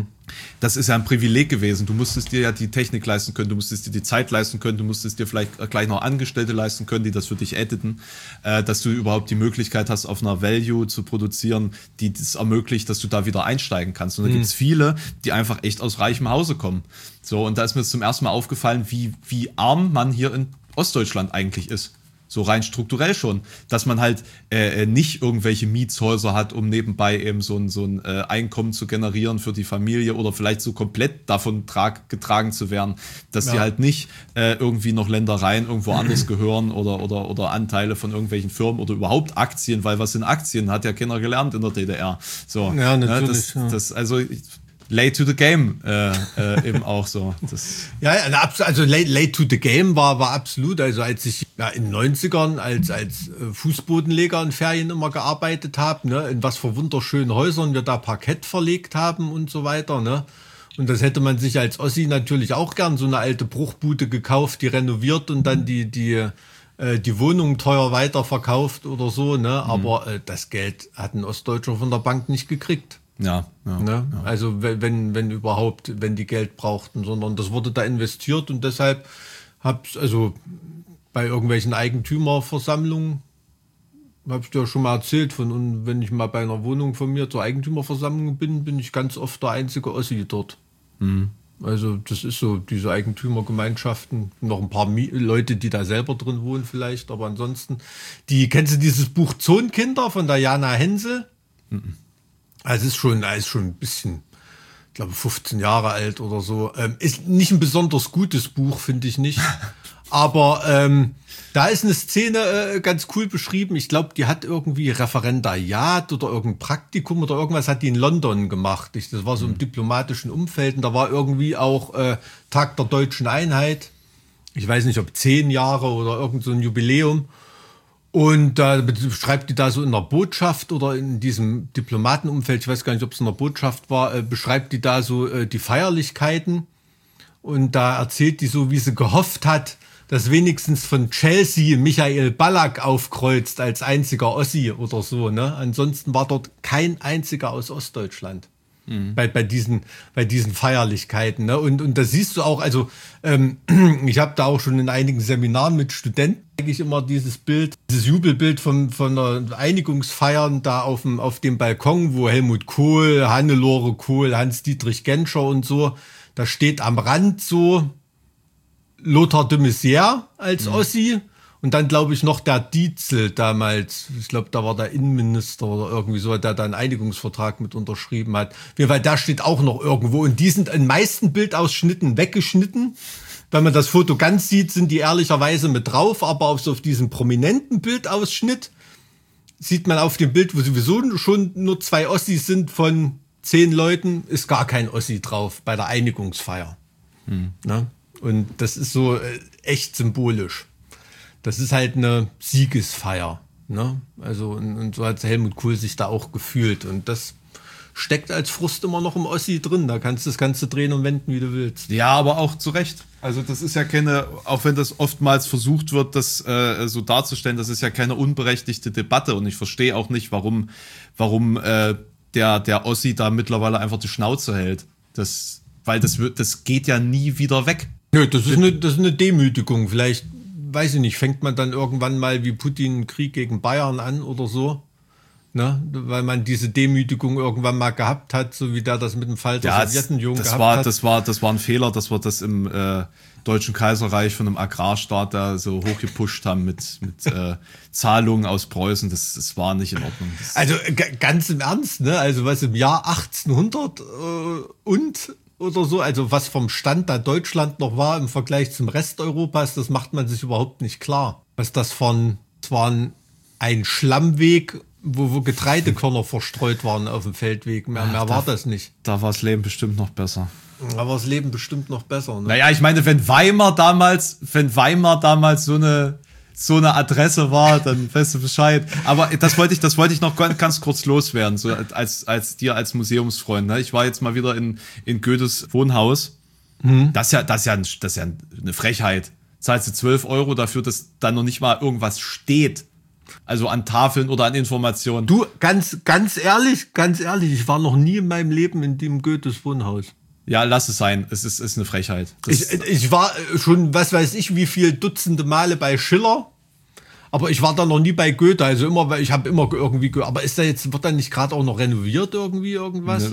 Das ist ja ein Privileg gewesen. Du musstest dir ja die Technik leisten können, du musstest dir die Zeit leisten können, du musstest dir vielleicht gleich noch Angestellte leisten können, die das für dich editen, dass du überhaupt die Möglichkeit hast, auf einer Value zu produzieren, die das ermöglicht, dass du da wieder einsteigen kannst. Und da gibt's viele, die einfach echt aus reichem Hause kommen. So, und da ist mir zum ersten Mal aufgefallen, wie arm man hier in Ostdeutschland eigentlich ist. So rein strukturell schon, dass man halt nicht irgendwelche Mietshäuser hat, um nebenbei eben so ein Einkommen zu generieren für die Familie oder vielleicht so komplett davon getragen zu werden, dass die halt nicht irgendwie noch Ländereien irgendwo anders gehören oder Anteile von irgendwelchen Firmen oder überhaupt Aktien, weil was sind Aktien, hat ja keiner gelernt in der DDR. So, ja, natürlich. Das also late to the game eben auch so. Das Ja, also late to the game war absolut. Also als ich in den 90ern als Fußbodenleger in Ferien immer gearbeitet habe, ne, in was für wunderschönen Häusern wir da Parkett verlegt haben und so weiter, ne. Und das hätte man sich als Ossi natürlich auch gern so eine alte Bruchbude gekauft, die renoviert und dann die Wohnung teuer weiterverkauft oder so, ne. Aber das Geld hat ein Ostdeutscher von der Bank nicht gekriegt. Ja. Also wenn überhaupt, wenn die Geld brauchten, sondern das wurde da investiert und deshalb also bei irgendwelchen Eigentümerversammlungen, habe ich dir schon mal erzählt, und wenn ich mal bei einer Wohnung von mir zur Eigentümerversammlung bin ich ganz oft der einzige Ossi dort. Also das ist so, diese Eigentümergemeinschaften, noch ein paar Leute, die da selber drin wohnen vielleicht, aber ansonsten, kennst du dieses Buch Zonkinder von der Jana Hensel? Also es ist schon ein bisschen, ich glaube 15 Jahre alt oder so. Ist nicht ein besonders gutes Buch, finde ich nicht. Aber da ist eine Szene ganz cool beschrieben. Ich glaube, die hat irgendwie Referendariat oder irgendein Praktikum oder irgendwas hat die in London gemacht. Das war so im diplomatischen Umfeld und da war irgendwie auch Tag der Deutschen Einheit. Ich weiß nicht, ob 10 Jahre oder irgend so ein Jubiläum. Und da beschreibt die da so in der Botschaft oder in diesem Diplomatenumfeld, ich weiß gar nicht, ob es in der Botschaft war, beschreibt die da so die Feierlichkeiten. Und da erzählt die so, wie sie gehofft hat, dass wenigstens von Chelsea Michael Ballack aufkreuzt als einziger Ossi oder so, ne? Ansonsten war dort kein einziger aus Ostdeutschland. Bei diesen Feierlichkeiten, ne? Und da siehst du auch, also ich habe da auch schon in einigen Seminaren mit Studenten eigentlich immer dieses Jubelbild von der Einigungsfeiern da auf dem Balkon, wo Helmut Kohl, Hannelore Kohl, Hans-Dietrich Genscher und so, da steht am Rand so Lothar de Maizière als Ossi. Und dann, glaube ich, noch der Dietzel damals, ich glaube, da war der Innenminister oder irgendwie so, der da einen Einigungsvertrag mit unterschrieben hat. Weil da steht auch noch irgendwo. Und die sind in meisten Bildausschnitten weggeschnitten. Wenn man das Foto ganz sieht, sind die ehrlicherweise mit drauf. Aber auf diesem prominenten Bildausschnitt sieht man auf dem Bild, wo sowieso schon nur 2 Ossis sind von 10 Leuten, ist gar kein Ossi drauf bei der Einigungsfeier. Ne? Und das ist so echt symbolisch. Das ist halt eine Siegesfeier, ne? Also, und so hat Helmut Kohl sich da auch gefühlt. Und das steckt als Frust immer noch im Ossi drin. Da kannst du das Ganze drehen und wenden, wie du willst. Ja, aber auch zu Recht. Also, das ist ja keine, auch wenn das oftmals versucht wird, das so darzustellen, das ist ja keine unberechtigte Debatte. Und ich verstehe auch nicht, warum der Ossi da mittlerweile einfach die Schnauze hält. Weil das geht ja nie wieder weg. Nö, das ist eine Demütigung. Vielleicht, weiß ich nicht, fängt man dann irgendwann mal wie Putin einen Krieg gegen Bayern an oder so, ne? Weil man diese Demütigung irgendwann mal gehabt hat, so wie der das mit dem Fall der Sowjetunion gehabt hat. Das war ein Fehler, dass wir das im Deutschen Kaiserreich von einem Agrarstaat da so hochgepusht haben mit Zahlungen aus Preußen. Das war nicht in Ordnung. Also ganz im Ernst, ne? Also was im Jahr 1800 oder so, also was vom Stand da Deutschland noch war im Vergleich zum Rest Europas, das macht man sich überhaupt nicht klar. Was das waren ein Schlammweg, wo Getreidekörner verstreut waren auf dem Feldweg. Mehr war das nicht. Da war das Leben bestimmt noch besser. Da war das Leben bestimmt noch besser. Ne? Naja, ich meine, wenn Weimar damals so eine Adresse war, dann weißt du Bescheid. Aber das wollte ich noch ganz kurz loswerden, so als Museumsfreund. Ne? Ich war jetzt mal wieder in Goethes Wohnhaus. Das ist ja eine Frechheit. Zahlst du 12 € dafür, dass da noch nicht mal irgendwas steht. Also an Tafeln oder an Informationen. Du, ganz ehrlich, ich war noch nie in meinem Leben in dem Goethes Wohnhaus. Ja, lass es sein. Es ist eine Frechheit. Ich war schon, was weiß ich, wie viel Dutzende Male bei Schiller, aber ich war da noch nie bei Goethe. Also ich habe immer irgendwie, aber wird da nicht gerade auch noch renoviert irgendwie irgendwas?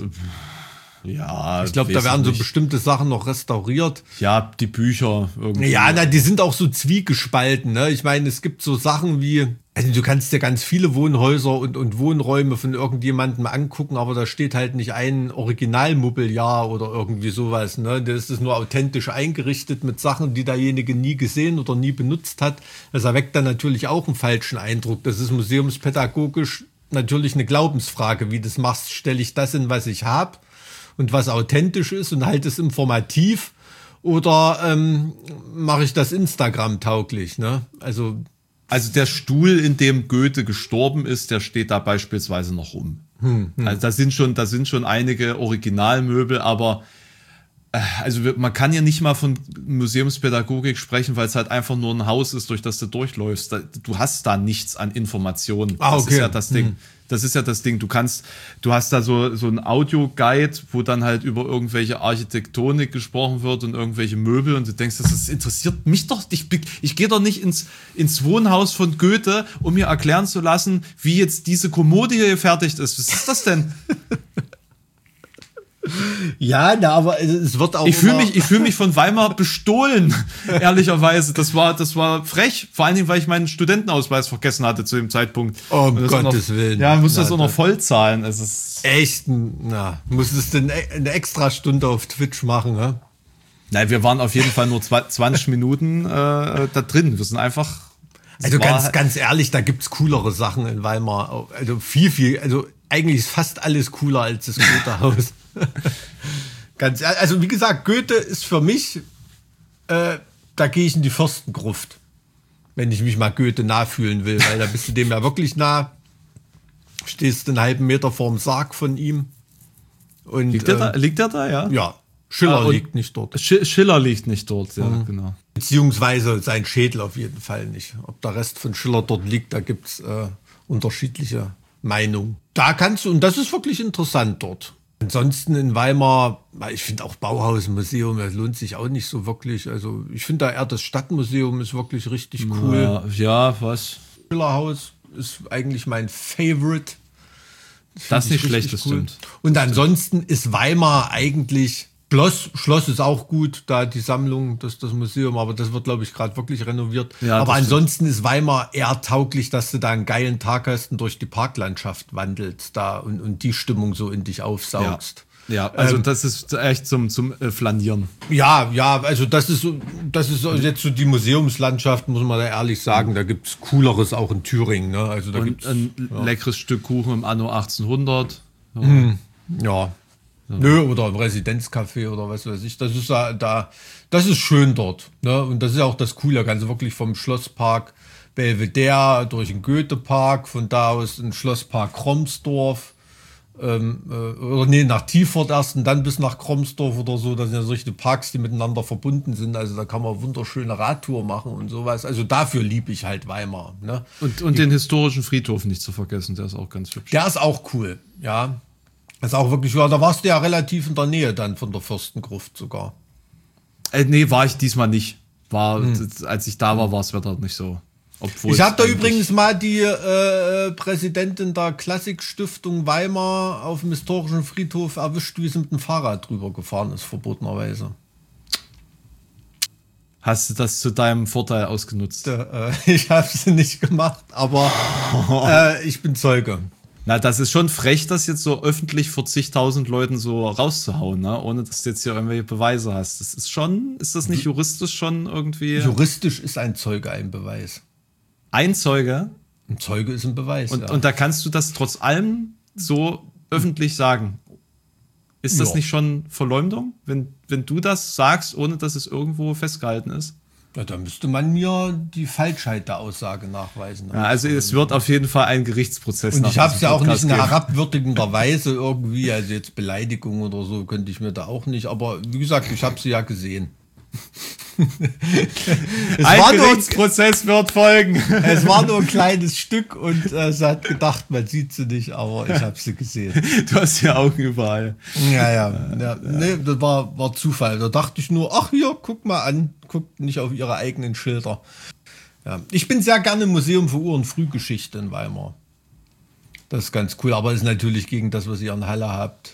Ja, ich glaube, da werden so bestimmte Sachen noch restauriert. Ja, die Bücher irgendwie. Ja, die sind auch so zwiegespalten. Ne? Ich meine, es gibt so Sachen wie, also du kannst dir ganz viele Wohnhäuser und Wohnräume von irgendjemandem angucken, aber da steht halt nicht ein Originalmobiliar oder irgendwie sowas. Ne? Das ist nur authentisch eingerichtet mit Sachen, die derjenige nie gesehen oder nie benutzt hat. Das erweckt dann natürlich auch einen falschen Eindruck. Das ist museumspädagogisch natürlich eine Glaubensfrage. Wie du das machst, stelle ich das in, was ich habe und was authentisch ist und halte es informativ, oder mache ich das Instagram-tauglich? Ne? Also der Stuhl, in dem Goethe gestorben ist, der steht da beispielsweise noch rum. Also da sind schon einige Originalmöbel, aber also man kann ja nicht mal von Museumspädagogik sprechen, weil es halt einfach nur ein Haus ist, durch das du durchläufst. Du hast da nichts an Informationen. Das ist ja das Ding. Das ist ja das Ding. Du hast da so ein Audio-Guide, wo dann halt über irgendwelche Architektonik gesprochen wird und irgendwelche Möbel, und du denkst, das interessiert mich doch. Ich gehe doch nicht ins Wohnhaus von Goethe, um mir erklären zu lassen, wie jetzt diese Kommode hier gefertigt ist. Was ist das denn? Ja, aber es wird auch. Ich fühle mich von Weimar bestohlen, ehrlicherweise. Das war frech. Vor allen Dingen, weil ich meinen Studentenausweis vergessen hatte zu dem Zeitpunkt. Um Gottes Willen. Ja, musste das auch noch voll zahlen. Es ist echt, musstest du eine Extrastunde auf Twitch machen, ne? Nein, wir waren auf jeden Fall nur 20 Minuten da drin. Wir sind einfach. Also ganz ehrlich, da gibt's coolere Sachen in Weimar. Also viel, also eigentlich ist fast alles cooler als das Goethehaus. Ganz ehrlich, also wie gesagt, Goethe ist für mich, da gehe ich in die Fürstengruft, wenn ich mich mal Goethe nah fühlen will, weil da bist du dem ja wirklich nah. Stehst einen halben Meter vorm Sarg von ihm. Und, liegt der da, ja? Ja, Schiller liegt nicht dort. Schiller liegt nicht dort, ja, genau. Beziehungsweise sein Schädel auf jeden Fall nicht. Ob der Rest von Schiller dort liegt, da gibt's unterschiedliche Meinungen. Da kannst du, und das ist wirklich interessant dort. Ansonsten in Weimar, ich finde auch Bauhausmuseum, das lohnt sich auch nicht so wirklich. Also ich finde da eher das Stadtmuseum ist wirklich richtig cool. Ja, was? Schillerhaus ist eigentlich mein Favorite. Das ist nicht schlecht, das stimmt. Und ansonsten ist Weimar eigentlich, Schloss ist auch gut, da die Sammlung, das Museum, aber das wird, glaube ich, gerade wirklich renoviert. Ja, aber ansonsten ist Weimar eher tauglich, dass du da einen geilen Tag hast und durch die Parklandschaft wandelst da und die Stimmung so in dich aufsaugst. Ja, also das ist echt zum Flanieren. Ja, also das ist jetzt so die Museumslandschaft, muss man da ehrlich sagen. Da gibt's Cooleres auch in Thüringen. Ne? Also da gibt's ein leckeres Stück Kuchen im Anno 1800. Ja. Nö, oder ein Residenzcafé oder was weiß ich. Das ist das ist schön dort. Ne? Und das ist auch das Coole. Ganz wirklich vom Schlosspark Belvedere durch den Goethepark, von da aus in Schlosspark Kromsdorf, nach Tiefort erst und dann bis nach Kromsdorf oder so. Das sind ja solche Parks, die miteinander verbunden sind. Also da kann man wunderschöne Radtour machen und sowas. Also dafür liebe ich halt Weimar. Ne? Und den historischen Friedhof nicht zu vergessen, der ist auch ganz hübsch. Der ist auch cool, ja. Das ist auch wirklich, da warst du ja relativ in der Nähe dann von der Fürstengruft sogar. Nee, war ich diesmal nicht. Als ich da war es Wetter nicht so. Ich habe da übrigens mal die Präsidentin der Klassikstiftung Weimar auf dem historischen Friedhof erwischt, wie sie mit dem Fahrrad drüber gefahren ist, verbotenerweise. Hast du das zu deinem Vorteil ausgenutzt? Ich habe es nicht gemacht, aber ich bin Zeuge. Na, das ist schon frech, das jetzt so öffentlich vor zigtausend Leuten so rauszuhauen, ne? Ohne dass du jetzt hier irgendwelche Beweise hast. Ist das nicht juristisch schon irgendwie? Juristisch ist ein Zeuge ein Beweis. Ein Zeuge? Ein Zeuge ist ein Beweis. Und da kannst du das trotz allem so öffentlich sagen. Ist das nicht schon Verleumdung, wenn du das sagst, ohne dass es irgendwo festgehalten ist? Ja, da müsste man mir die Falschheit der Aussage nachweisen. Ja, also es wird auf jeden Fall ein Gerichtsprozess. Und ich habe es ja auch nicht in herabwürdigender Weise irgendwie, also jetzt Beleidigung oder so könnte ich mir da auch nicht, aber wie gesagt, ich habe sie ja gesehen. Ein Gerichtsprozess wird folgen. Es war nur ein kleines Stück und sie hat gedacht, man sieht sie nicht, aber ich habe sie gesehen. Du hast ja Augen überall. Ja. Nee, das war Zufall. Da dachte ich nur, ach hier, guck mal an, guckt nicht auf ihre eigenen Schilder. Ja. Ich bin sehr gerne im Museum für Ur- und Frühgeschichte in Weimar. Das ist ganz cool, aber ist natürlich gegen das, was ihr in Halle habt,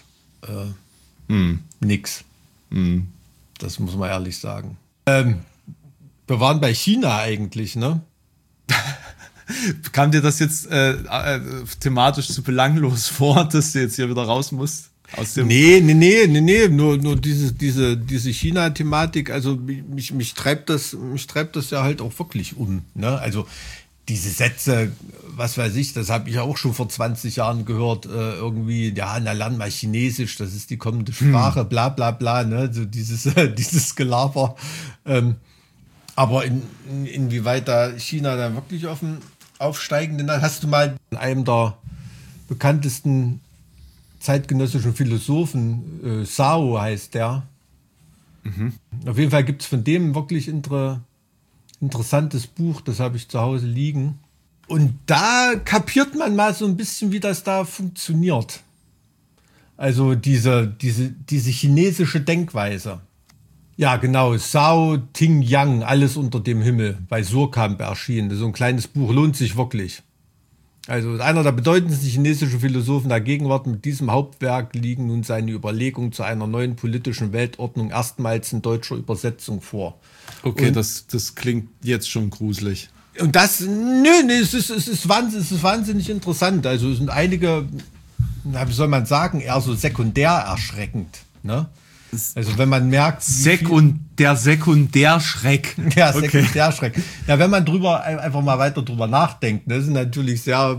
nix. Das muss man ehrlich sagen. Wir waren bei China eigentlich, ne? Kam dir das jetzt thematisch zu belanglos vor, dass du jetzt hier wieder raus musst? Aus dem Nee. Nur diese China-Thematik, also mich treibt das ja halt auch wirklich um, ne? Also diese Sätze, was weiß ich, das habe ich auch schon vor 20 Jahren gehört, irgendwie, ja, na lern mal Chinesisch, das ist die kommende Sprache, bla bla bla, ne, so dieses Gelaber. Aber inwieweit da China da wirklich auf dem aufsteigenden, hast du mal in einem der bekanntesten zeitgenössischen Philosophen, Sao heißt der. Auf jeden Fall gibt es von dem wirklich interessantes Buch, das habe ich zu Hause liegen. Und da kapiert man mal so ein bisschen, wie das da funktioniert. Also diese chinesische Denkweise. Ja, genau, Sao Ting Yang, Alles unter dem Himmel, bei Surkamp erschienen. Das ist so ein kleines Buch, lohnt sich wirklich. Also einer der bedeutendsten chinesischen Philosophen der Gegenwart. Mit diesem Hauptwerk liegen nun seine Überlegungen zu einer neuen politischen Weltordnung erstmals in deutscher Übersetzung vor. Okay, das klingt jetzt schon gruselig. Und das, es ist wahnsinnig interessant. Also es sind einige, wie soll man sagen, eher so sekundär erschreckend. Ne? Also wenn man merkt... Der Sekundärschreck. Ja, Sekundärschreck. Ja, wenn man einfach mal weiter drüber nachdenkt, ne, das sind natürlich sehr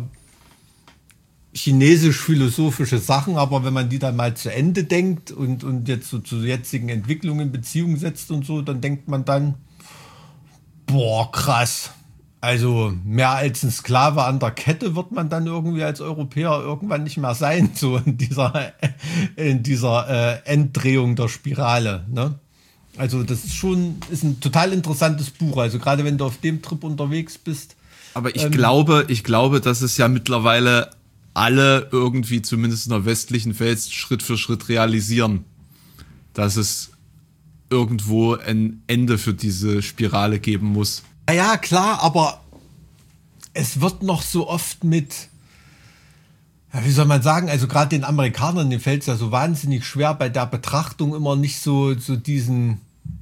chinesisch-philosophische Sachen, aber wenn man die dann mal zu Ende denkt und jetzt so zu jetzigen Entwicklungen in Beziehung setzt und so, dann denkt man dann, boah, krass. Also mehr als ein Sklave an der Kette wird man dann irgendwie als Europäer irgendwann nicht mehr sein, so in dieser Enddrehung der Spirale. Ne? Also das ist ein total interessantes Buch. Also gerade wenn du auf dem Trip unterwegs bist. Aber ich glaube, dass es ja mittlerweile alle irgendwie zumindest in der westlichen Welt Schritt für Schritt realisieren, dass es irgendwo ein Ende für diese Spirale geben muss. Ja, klar, aber es wird noch so oft mit, wie soll man sagen, also gerade den Amerikanern, denen fällt es ja so wahnsinnig schwer, bei der Betrachtung immer nicht so diesen,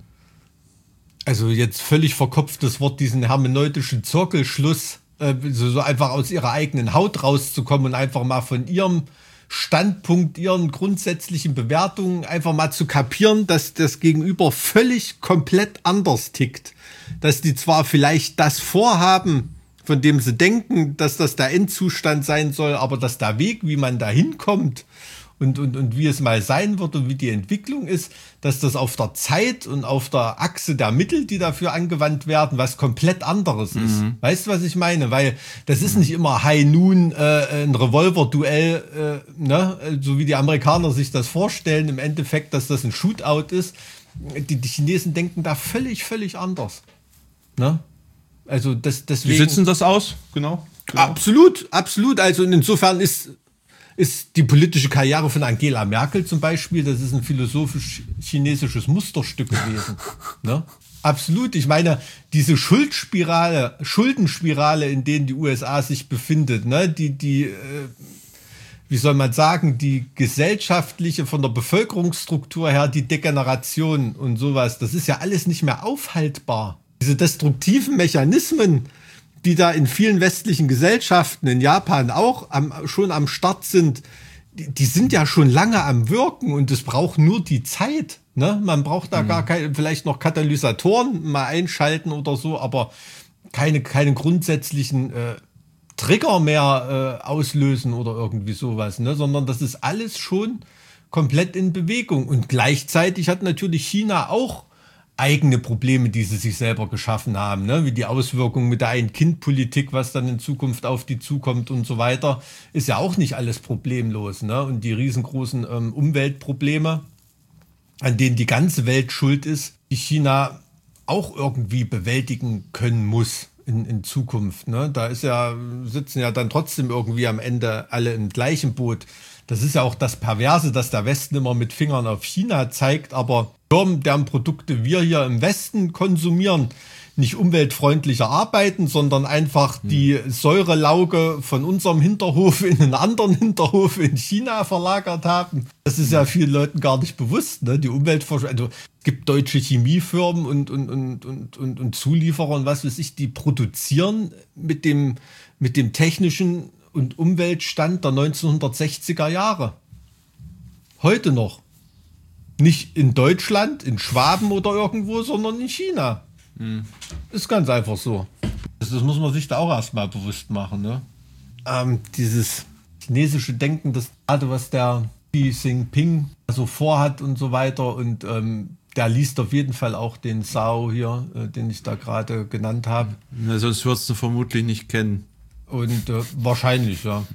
also jetzt völlig verkopftes Wort, diesen hermeneutischen Zirkelschluss, so einfach aus ihrer eigenen Haut rauszukommen und einfach mal von ihrem Standpunkt, ihren grundsätzlichen Bewertungen einfach mal zu kapieren, dass das Gegenüber völlig komplett anders tickt. Dass die zwar vielleicht das vorhaben, von dem sie denken, dass das der Endzustand sein soll, aber dass der Weg, wie man da hinkommt und wie es mal sein wird und wie die Entwicklung ist, dass das auf der Zeit und auf der Achse der Mittel, die dafür angewandt werden, was komplett anderes ist. Weißt du, was ich meine? Weil das ist nicht immer High Noon, ein Revolver-Duell, ne? So wie die Amerikaner sich das vorstellen, im Endeffekt, dass das ein Shootout ist. Die Chinesen denken da völlig anders. Ne? Also deswegen. Wie sitzen das aus? Genau. Absolut. Also insofern ist die politische Karriere von Angela Merkel zum Beispiel, das ist ein philosophisch-chinesisches Musterstück gewesen. Ne? Absolut. Ich meine, diese Schuldenspirale, in denen die USA sich befindet, ne? Wie soll man sagen, die gesellschaftliche, von der Bevölkerungsstruktur her, die Degeneration und sowas, das ist ja alles nicht mehr aufhaltbar. Diese destruktiven Mechanismen, die da in vielen westlichen Gesellschaften, in Japan auch schon am Start sind, die sind ja schon lange am Wirken und es braucht nur die Zeit. Ne? Man braucht da gar keine, vielleicht noch Katalysatoren mal einschalten oder so, aber keine grundsätzlichen Trigger mehr auslösen oder irgendwie sowas, ne? Sondern das ist alles schon komplett in Bewegung. Und gleichzeitig hat natürlich China auch eigene Probleme, die sie sich selber geschaffen haben, ne? Wie die Auswirkungen mit der Ein-Kind-Politik, was dann in Zukunft auf die zukommt und so weiter, ist ja auch nicht alles problemlos, ne? Und die riesengroßen Umweltprobleme, an denen die ganze Welt schuld ist, die China auch irgendwie bewältigen können muss in Zukunft, ne? Da sitzen ja dann trotzdem irgendwie am Ende alle im gleichen Boot. Das ist ja auch das Perverse, dass der Westen immer mit Fingern auf China zeigt, aber Firmen, deren Produkte wir hier im Westen konsumieren, nicht umweltfreundlicher arbeiten, sondern einfach die Säurelauge von unserem Hinterhof in einen anderen Hinterhof in China verlagert haben. Das ist ja vielen Leuten gar nicht bewusst, ne? Die Umweltverschmutzung. Also, es gibt deutsche Chemiefirmen und Zulieferer und was weiß ich, die produzieren mit dem technischen und Umweltstand der 1960er Jahre. Heute noch. Nicht in Deutschland, in Schwaben oder irgendwo, sondern in China. Ist ganz einfach so. Das muss man sich da auch erstmal bewusst machen, ne? Dieses chinesische Denken, das gerade was der Xi Jinping so vorhat und so weiter. Und der liest auf jeden Fall auch den Sao hier, den ich da gerade genannt habe. Na, sonst würdest du vermutlich nicht kennen. Und wahrscheinlich, ja.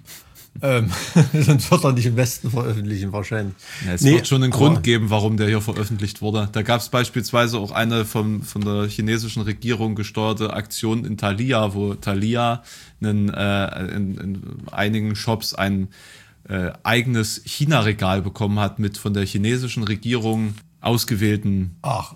Sonst wird er nicht im Westen veröffentlichen, wahrscheinlich. Ja, es wird schon einen Grund geben, warum der hier veröffentlicht wurde. Da gab es beispielsweise auch eine von der chinesischen Regierung gesteuerte Aktion in Thalia, wo Thalia in einigen Shops ein eigenes China-Regal bekommen hat mit von der chinesischen Regierung ausgewählten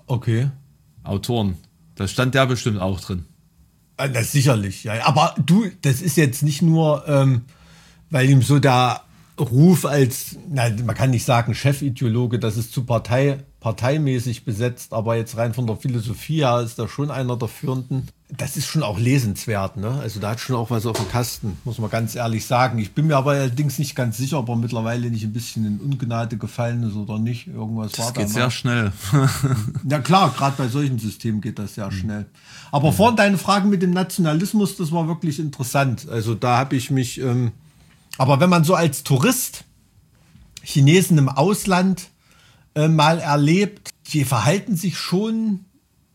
Autoren. Da stand der bestimmt auch drin. Das sicherlich, ja. Aber das ist jetzt nicht nur, weil ihm so der Ruf als, man kann nicht sagen Chefideologe, das ist zu parteimäßig besetzt, aber jetzt rein von der Philosophie her ist er schon einer der führenden. Das ist schon auch lesenswert, ne? Also da hat schon auch was auf dem Kasten, muss man ganz ehrlich sagen. Ich bin mir aber allerdings nicht ganz sicher, ob er mittlerweile nicht ein bisschen in Ungnade gefallen ist oder nicht. Irgendwas war da. Das geht sehr schnell. Ja klar, gerade bei solchen Systemen geht das sehr schnell. Aber vorhin deine Fragen mit dem Nationalismus, das war wirklich interessant. Also da habe ich mich, aber wenn man so als Tourist Chinesen im Ausland mal erlebt, die verhalten sich schon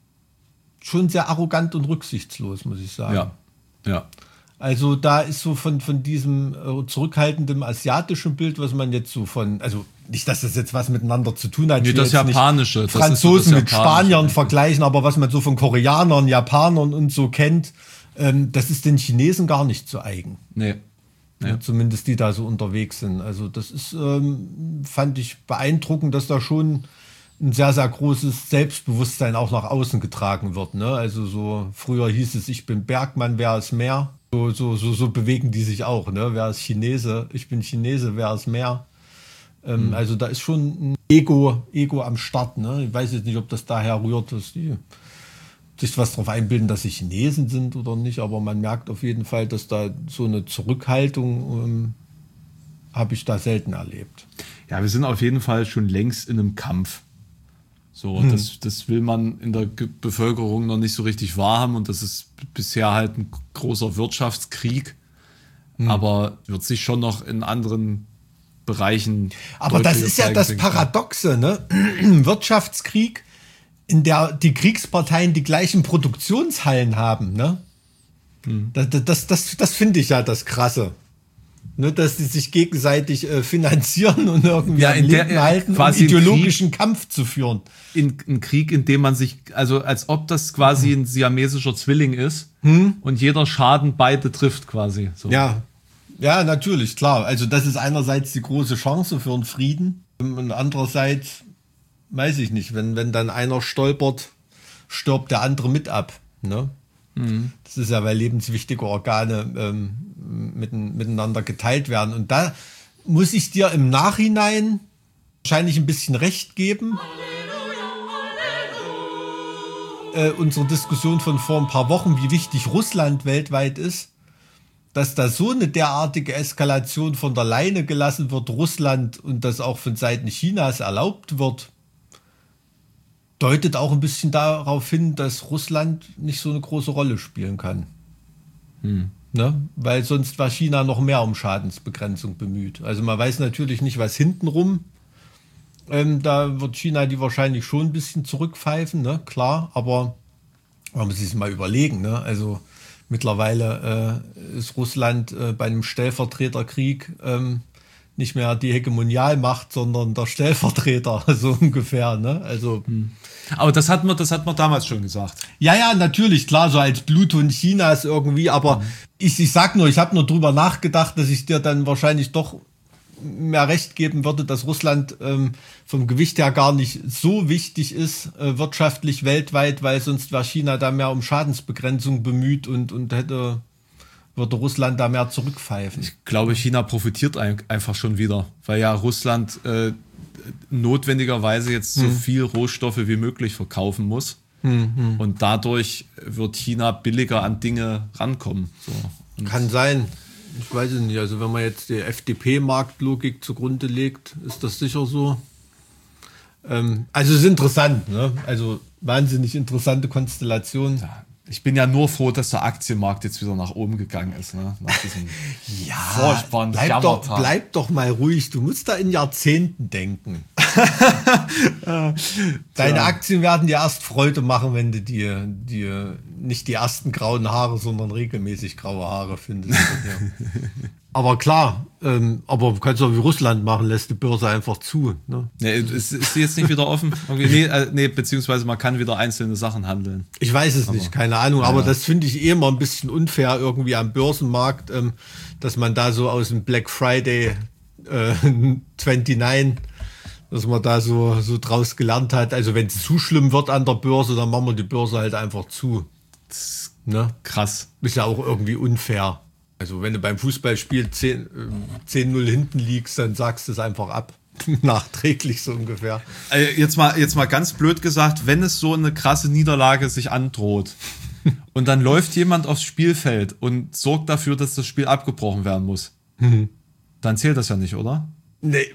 sehr arrogant und rücksichtslos, muss ich sagen. Ja. Also da ist so von diesem zurückhaltenden asiatischen Bild, was man jetzt so also nicht, dass das jetzt was miteinander zu tun hat. Nee, das Japanische. Das Franzosen mit Spaniern vergleichen, aber was man so von Koreanern, Japanern und so kennt, das ist den Chinesen gar nicht so eigen. Nee. Ja, zumindest die da so unterwegs sind. Also das ist, fand ich beeindruckend, dass da schon ein sehr, sehr großes Selbstbewusstsein auch nach außen getragen wird. Ne? Also so früher hieß es, ich bin Bergmann, wer ist mehr? So bewegen die sich auch. Ne? Wer ist Chinese? Ich bin Chinese, wer ist mehr? Also da ist schon ein Ego am Start. Ne? Ich weiß jetzt nicht, ob das daher rührt, dass die sich was darauf einbilden, dass sie Chinesen sind oder nicht, aber man merkt auf jeden Fall, dass da so eine Zurückhaltung habe ich da selten erlebt. Ja, wir sind auf jeden Fall schon längst in einem Kampf. So, das will man in der Bevölkerung noch nicht so richtig wahrhaben und das ist bisher halt ein großer Wirtschaftskrieg, aber wird sich schon noch in anderen Bereichen. Aber das ist ja das Paradoxe, ne? Wirtschaftskrieg, in der die Kriegsparteien die gleichen Produktionshallen haben, ne? Das finde ich ja das Krasse. Ne, dass sie sich gegenseitig finanzieren und irgendwie am Leben halten, um ideologischen Kampf zu führen. Ein Krieg, in dem man sich, also als ob das quasi ein siamesischer Zwilling ist und jeder Schaden beide trifft quasi. So. Ja, natürlich, klar. Also das ist einerseits die große Chance für einen Frieden und andererseits, weiß ich nicht, wenn dann einer stolpert, stirbt der andere mit ab. Ne? Das ist ja, weil lebenswichtige Organe miteinander geteilt werden. Und da muss ich dir im Nachhinein wahrscheinlich ein bisschen recht geben. Unsere Diskussion von vor ein paar Wochen, wie wichtig Russland weltweit ist, dass da so eine derartige Eskalation von der Leine gelassen wird, Russland, und das auch von Seiten Chinas erlaubt wird, deutet auch ein bisschen darauf hin, dass Russland nicht so eine große Rolle spielen kann. Ne? Weil sonst war China noch mehr um Schadensbegrenzung bemüht. Also man weiß natürlich nicht, was hintenrum. Da wird China die wahrscheinlich schon ein bisschen zurückpfeifen, ne? Klar, aber man muss sich mal überlegen. Ne? Also mittlerweile ist Russland bei einem Stellvertreterkrieg nicht mehr die Hegemonialmacht, sondern der Stellvertreter, so ungefähr. Ne? Also, Aber das hat man damals schon gesagt. ja, natürlich, klar, so als Bluthund Chinas irgendwie, aber ich sag nur, ich habe nur drüber nachgedacht, dass ich dir dann wahrscheinlich doch mehr recht geben würde, dass Russland vom Gewicht her gar nicht so wichtig ist, wirtschaftlich weltweit, weil sonst wäre China da mehr um Schadensbegrenzung bemüht und würde Russland da mehr zurückpfeifen. Ich glaube, China profitiert einfach schon wieder, weil ja Russland notwendigerweise jetzt so viel Rohstoffe wie möglich verkaufen muss. Und dadurch wird China billiger an Dinge rankommen. So. Kann sein. Ich weiß es nicht. Also wenn man jetzt die FDP-Marktlogik zugrunde legt, ist das sicher so. Also es ist interessant. Ne? Also wahnsinnig interessante Konstellation. Ja, ich bin ja nur froh, dass der Aktienmarkt jetzt wieder nach oben gegangen ist. Ne? Nach diesem furchtbaren Jammertag. Bleib doch mal ruhig. Du musst da in Jahrzehnten denken. Deine Aktien werden dir erst Freude machen, wenn du dir nicht die ersten grauen Haare, sondern regelmäßig graue Haare findest. Aber klar, aber du kannst auch wie Russland machen, lässt die Börse einfach zu. Ne? Nee, ist sie jetzt nicht wieder offen? Okay, nee, beziehungsweise man kann wieder einzelne Sachen handeln. Ich weiß es nicht, keine Ahnung. Aber das finde ich immer ein bisschen unfair irgendwie am Börsenmarkt, dass man da so aus dem Black Friday 29, dass man da so draus gelernt hat. Also wenn es zu schlimm wird an der Börse, dann machen wir die Börse halt einfach zu. Ne? Krass. Ist ja auch irgendwie unfair. Also wenn du beim Fußballspiel 10-0 hinten liegst, dann sagst du es einfach ab. Nachträglich so ungefähr. Jetzt mal ganz blöd gesagt, wenn es so eine krasse Niederlage sich androht und dann läuft jemand aufs Spielfeld und sorgt dafür, dass das Spiel abgebrochen werden muss, dann zählt das ja nicht, oder? Nee,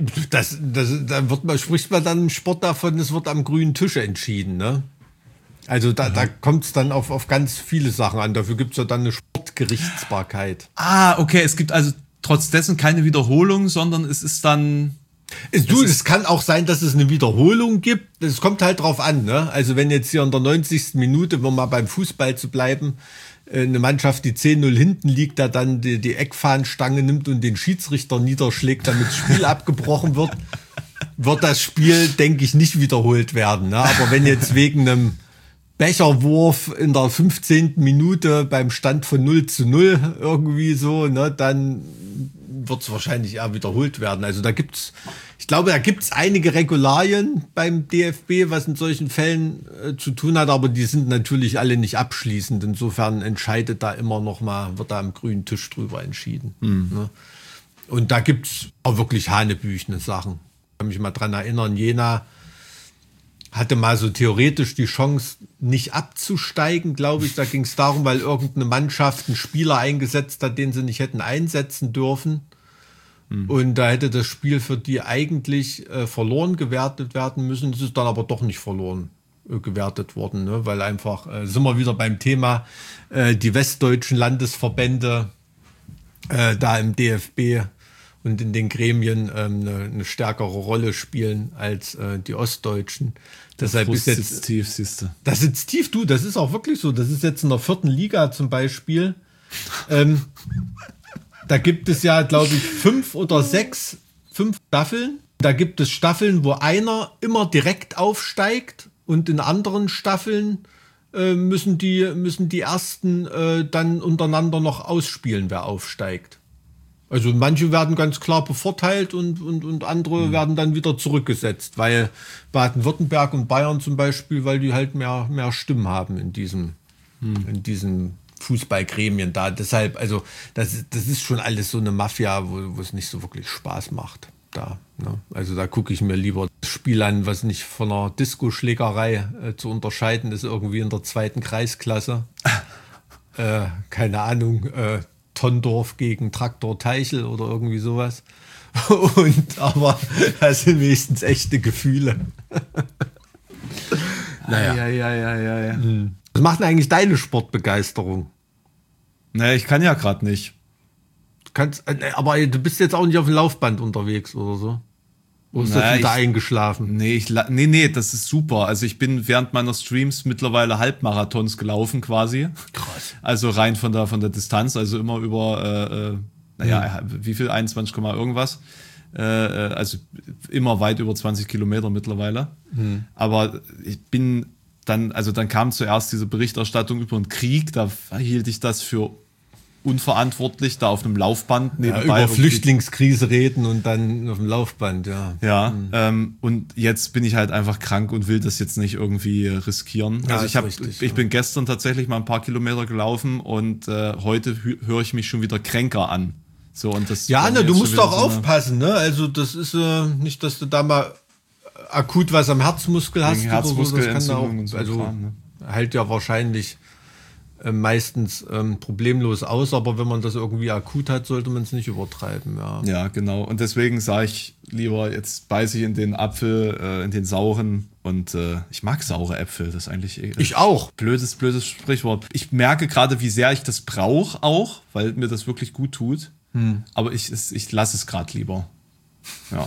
da spricht man dann im Sport davon, es wird am grünen Tisch entschieden, ne? Also da kommt es dann auf ganz viele Sachen an. Dafür gibt es ja dann eine Sportgerichtsbarkeit. Okay, es gibt also trotz dessen keine Wiederholung, sondern es ist dann... Es kann auch sein, dass es eine Wiederholung gibt. Es kommt halt drauf an, ne? Also wenn jetzt hier in der 90. Minute, um mal beim Fußball zu bleiben, eine Mannschaft, die 10-0 hinten liegt, da dann die Eckfahnenstange nimmt und den Schiedsrichter niederschlägt, damit das Spiel abgebrochen wird, wird das Spiel, denke ich, nicht wiederholt werden. Ne? Aber wenn jetzt wegen einem Becherwurf in der 15. Minute beim Stand von 0-0 irgendwie so, ne, dann wird es wahrscheinlich eher wiederholt werden. Also ich glaube, da gibt's einige Regularien beim DFB, was in solchen Fällen zu tun hat, aber die sind natürlich alle nicht abschließend. Insofern entscheidet da immer noch mal, wird da am grünen Tisch drüber entschieden. Ne? Und da gibt's auch wirklich hanebüchene Sachen. Ich kann mich mal dran erinnern, Jena hatte mal so theoretisch die Chance, nicht abzusteigen, glaube ich. Da ging es darum, weil irgendeine Mannschaft einen Spieler eingesetzt hat, den sie nicht hätten einsetzen dürfen. Und da hätte das Spiel für die eigentlich verloren gewertet werden müssen. Es ist dann aber doch nicht verloren gewertet worden, ne? Weil einfach, sind wir wieder beim Thema, die westdeutschen Landesverbände da im DFB und in den Gremien eine stärkere Rolle spielen als die Ostdeutschen. Deshalb ist jetzt sitzt tief, siehst du. Das sitzt tief, du, das ist auch wirklich so. Das ist jetzt in der 4. Liga zum Beispiel. Da gibt es ja, glaube ich, 5 oder 6 Staffeln. Da gibt es Staffeln, wo einer immer direkt aufsteigt und in anderen Staffeln müssen die Ersten dann untereinander noch ausspielen, wer aufsteigt. Also manche werden ganz klar bevorteilt und andere werden dann wieder zurückgesetzt, weil Baden-Württemberg und Bayern zum Beispiel, weil die halt mehr Stimmen haben in diesen Fußballgremien da. Deshalb, also das ist schon alles so eine Mafia, wo es nicht so wirklich Spaß macht. Da, ne? Also da gucke ich mir lieber das Spiel an, was nicht von einer Disco-Schlägerei zu unterscheiden ist, irgendwie in der 2. Kreisklasse. Keine Ahnung, Tondorf gegen Traktor Teichel oder irgendwie sowas. Aber das sind wenigstens echte Gefühle. Naja. Ja. Was macht denn eigentlich deine Sportbegeisterung? Naja, ich kann ja gerade nicht. Aber du bist jetzt auch nicht auf dem Laufband unterwegs oder so. Oder ist das wieder eingeschlafen? Nee, das ist super. Also ich bin während meiner Streams mittlerweile Halbmarathons gelaufen quasi. Krass. Also rein von der Distanz, also immer über, wie viel? 21, irgendwas. Also immer weit über 20 Kilometer mittlerweile. Aber ich bin dann kam zuerst diese Berichterstattung über den Krieg, da hielt ich das für unverantwortlich, da auf einem Laufband nebenbei. Über Flüchtlingskrise reden und dann auf dem Laufband, ja. Ja, und jetzt bin ich halt einfach krank und will das jetzt nicht irgendwie riskieren. Ja, also ich bin gestern tatsächlich mal ein paar Kilometer gelaufen und heute höre ich mich schon wieder kränker an. So, und das du musst auch aufpassen, ne? Also das ist nicht, dass du da mal akut was am Herzmuskel hast oder so. Das kann auch, und so also Kram, ne? hält ja wahrscheinlich meistens problemlos aus, aber wenn man das irgendwie akut hat, sollte man es nicht übertreiben. Ja, genau. Und deswegen sage ich lieber, jetzt beiße ich in den Apfel, in den sauren. Und ich mag saure Äpfel, das ist eigentlich ich auch. Blödes Sprichwort. Ich merke gerade, wie sehr ich das brauche auch, weil mir das wirklich gut tut. Aber ich lasse es gerade lieber. Ja.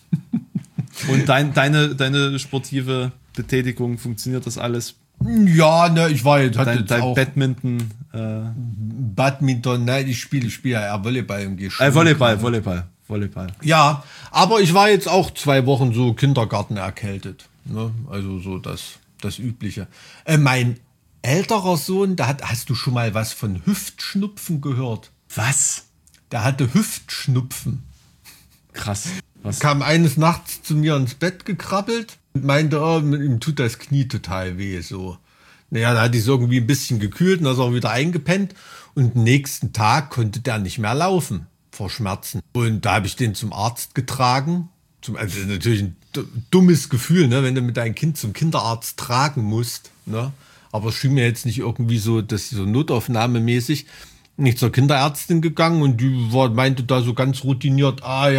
Und deine sportive Betätigung, funktioniert das alles? Ja, ne, ich war jetzt, dein auch Badminton. Badminton, nein, ich spiele ja eher Volleyball im Volleyball. Ja, aber ich war jetzt auch 2 Wochen so Kindergarten erkältet. Ne? Also so das Übliche. Mein älterer Sohn, hast du schon mal was von Hüftschnupfen gehört? Was? Der hatte Hüftschnupfen. Krass. Was? Kam eines Nachts zu mir ins Bett gekrabbelt und meinte, ihm tut das Knie total weh. So. Naja, da hat es irgendwie ein bisschen gekühlt und dann ist er auch wieder eingepennt. Und nächsten Tag konnte der nicht mehr laufen vor Schmerzen. Und da habe ich den zum Arzt getragen. Also natürlich ein dummes Gefühl, ne, wenn du mit deinem Kind zum Kinderarzt tragen musst. Ne? Aber es schien mir jetzt nicht irgendwie so, dass so notaufnahmemäßig. Nicht zur Kinderärztin gegangen und die meinte da so ganz routiniert,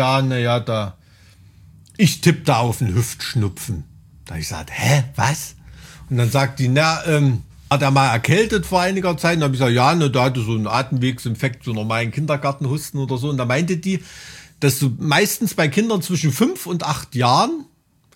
ich tippe da auf einen Hüftschnupfen. Da habe ich gesagt, was? Und dann sagt die, hat er mal erkältet vor einiger Zeit? Und dann habe ich gesagt, da hatte so einen Atemwegsinfekt, so normalen Kindergartenhusten oder so. Und da meinte die, dass so meistens bei Kindern zwischen 5 und 8 Jahren,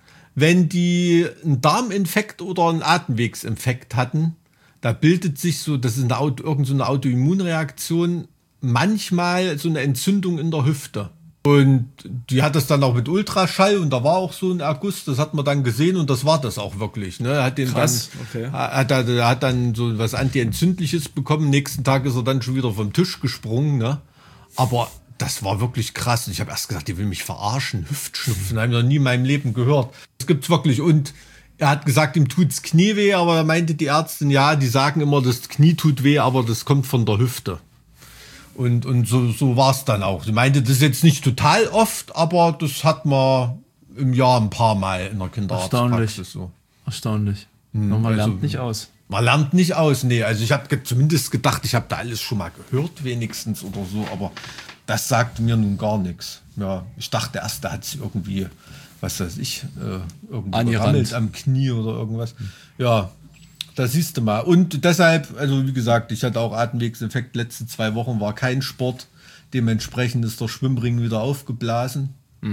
wenn die einen Darminfekt oder einen Atemwegsinfekt hatten, da bildet sich so, das ist irgendeine Autoimmunreaktion, manchmal so eine Entzündung in der Hüfte. Und die hat das dann auch mit Ultraschall und da war auch so ein Erguss, das hat man dann gesehen und das war das auch wirklich. Ne? Krass, okay. Hat dann so was Antientzündliches bekommen, nächsten Tag ist er dann schon wieder vom Tisch gesprungen. Ne? Aber das war wirklich krass. Ich habe erst gesagt, die will mich verarschen, Hüftschnupfen, habe ich noch nie in meinem Leben gehört. Das gibt's wirklich und er hat gesagt, ihm tut's Knie weh, aber da meinte die Ärztin, die sagen immer, das Knie tut weh, aber das kommt von der Hüfte. Und so war's dann auch. Sie meinte, das ist jetzt nicht total oft, aber das hat man im Jahr ein paar Mal in der Kinderarztpraxis so. Erstaunlich. Man lernt nicht aus. Man lernt nicht aus, nee. Also ich habe zumindest gedacht, ich habe da alles schon mal gehört wenigstens oder so, aber das sagte mir nun gar nichts. Ja, ich dachte erst, da hat es irgendwie, was weiß ich, irgendwie gerammelt am Knie oder irgendwas. Ja, das siehst du mal. Und deshalb, also wie gesagt, ich hatte auch Atemwegsinfekt. Letzte 2 Wochen war kein Sport. Dementsprechend ist der Schwimmring wieder aufgeblasen.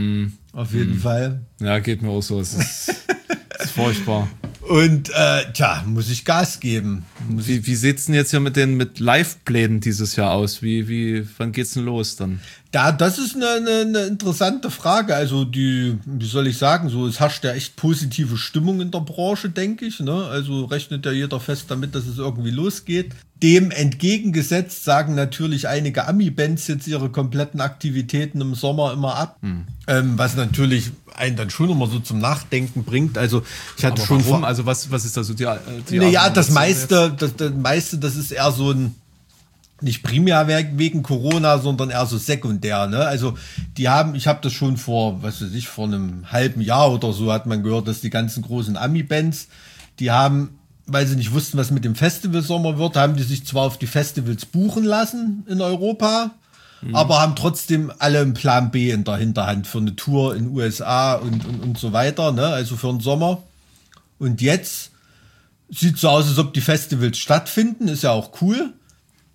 Auf jeden Fall. Ja, geht mir auch so. Es ist furchtbar. Und muss ich Gas geben. Wie sieht's denn jetzt hier mit Live-Plänen dieses Jahr aus? Wann geht's denn los dann? Das ist eine interessante Frage. Also wie soll ich sagen, so es herrscht ja echt positive Stimmung in der Branche, denke ich. Ne? Also rechnet ja jeder fest damit, dass es irgendwie losgeht. Dem entgegengesetzt sagen natürlich einige Ami-Bands jetzt ihre kompletten Aktivitäten im Sommer immer ab. Was natürlich einen dann schon immer so zum Nachdenken bringt. Also ich hatte aber warum? Also was ist da so die naja, das meiste, das ist eher so ein nicht primär wegen Corona, sondern eher so sekundär. Ne? Also ich habe das schon vor einem halben Jahr oder so hat man gehört, dass die ganzen großen Ami-Bands, die haben, weil sie nicht wussten, was mit dem Festivalsommer wird, haben die sich zwar auf die Festivals buchen lassen in Europa, aber haben trotzdem alle einen Plan B in der Hinterhand für eine Tour in den USA und so weiter, ne? Also für den Sommer. Und jetzt sieht so aus, als ob die Festivals stattfinden, ist ja auch cool.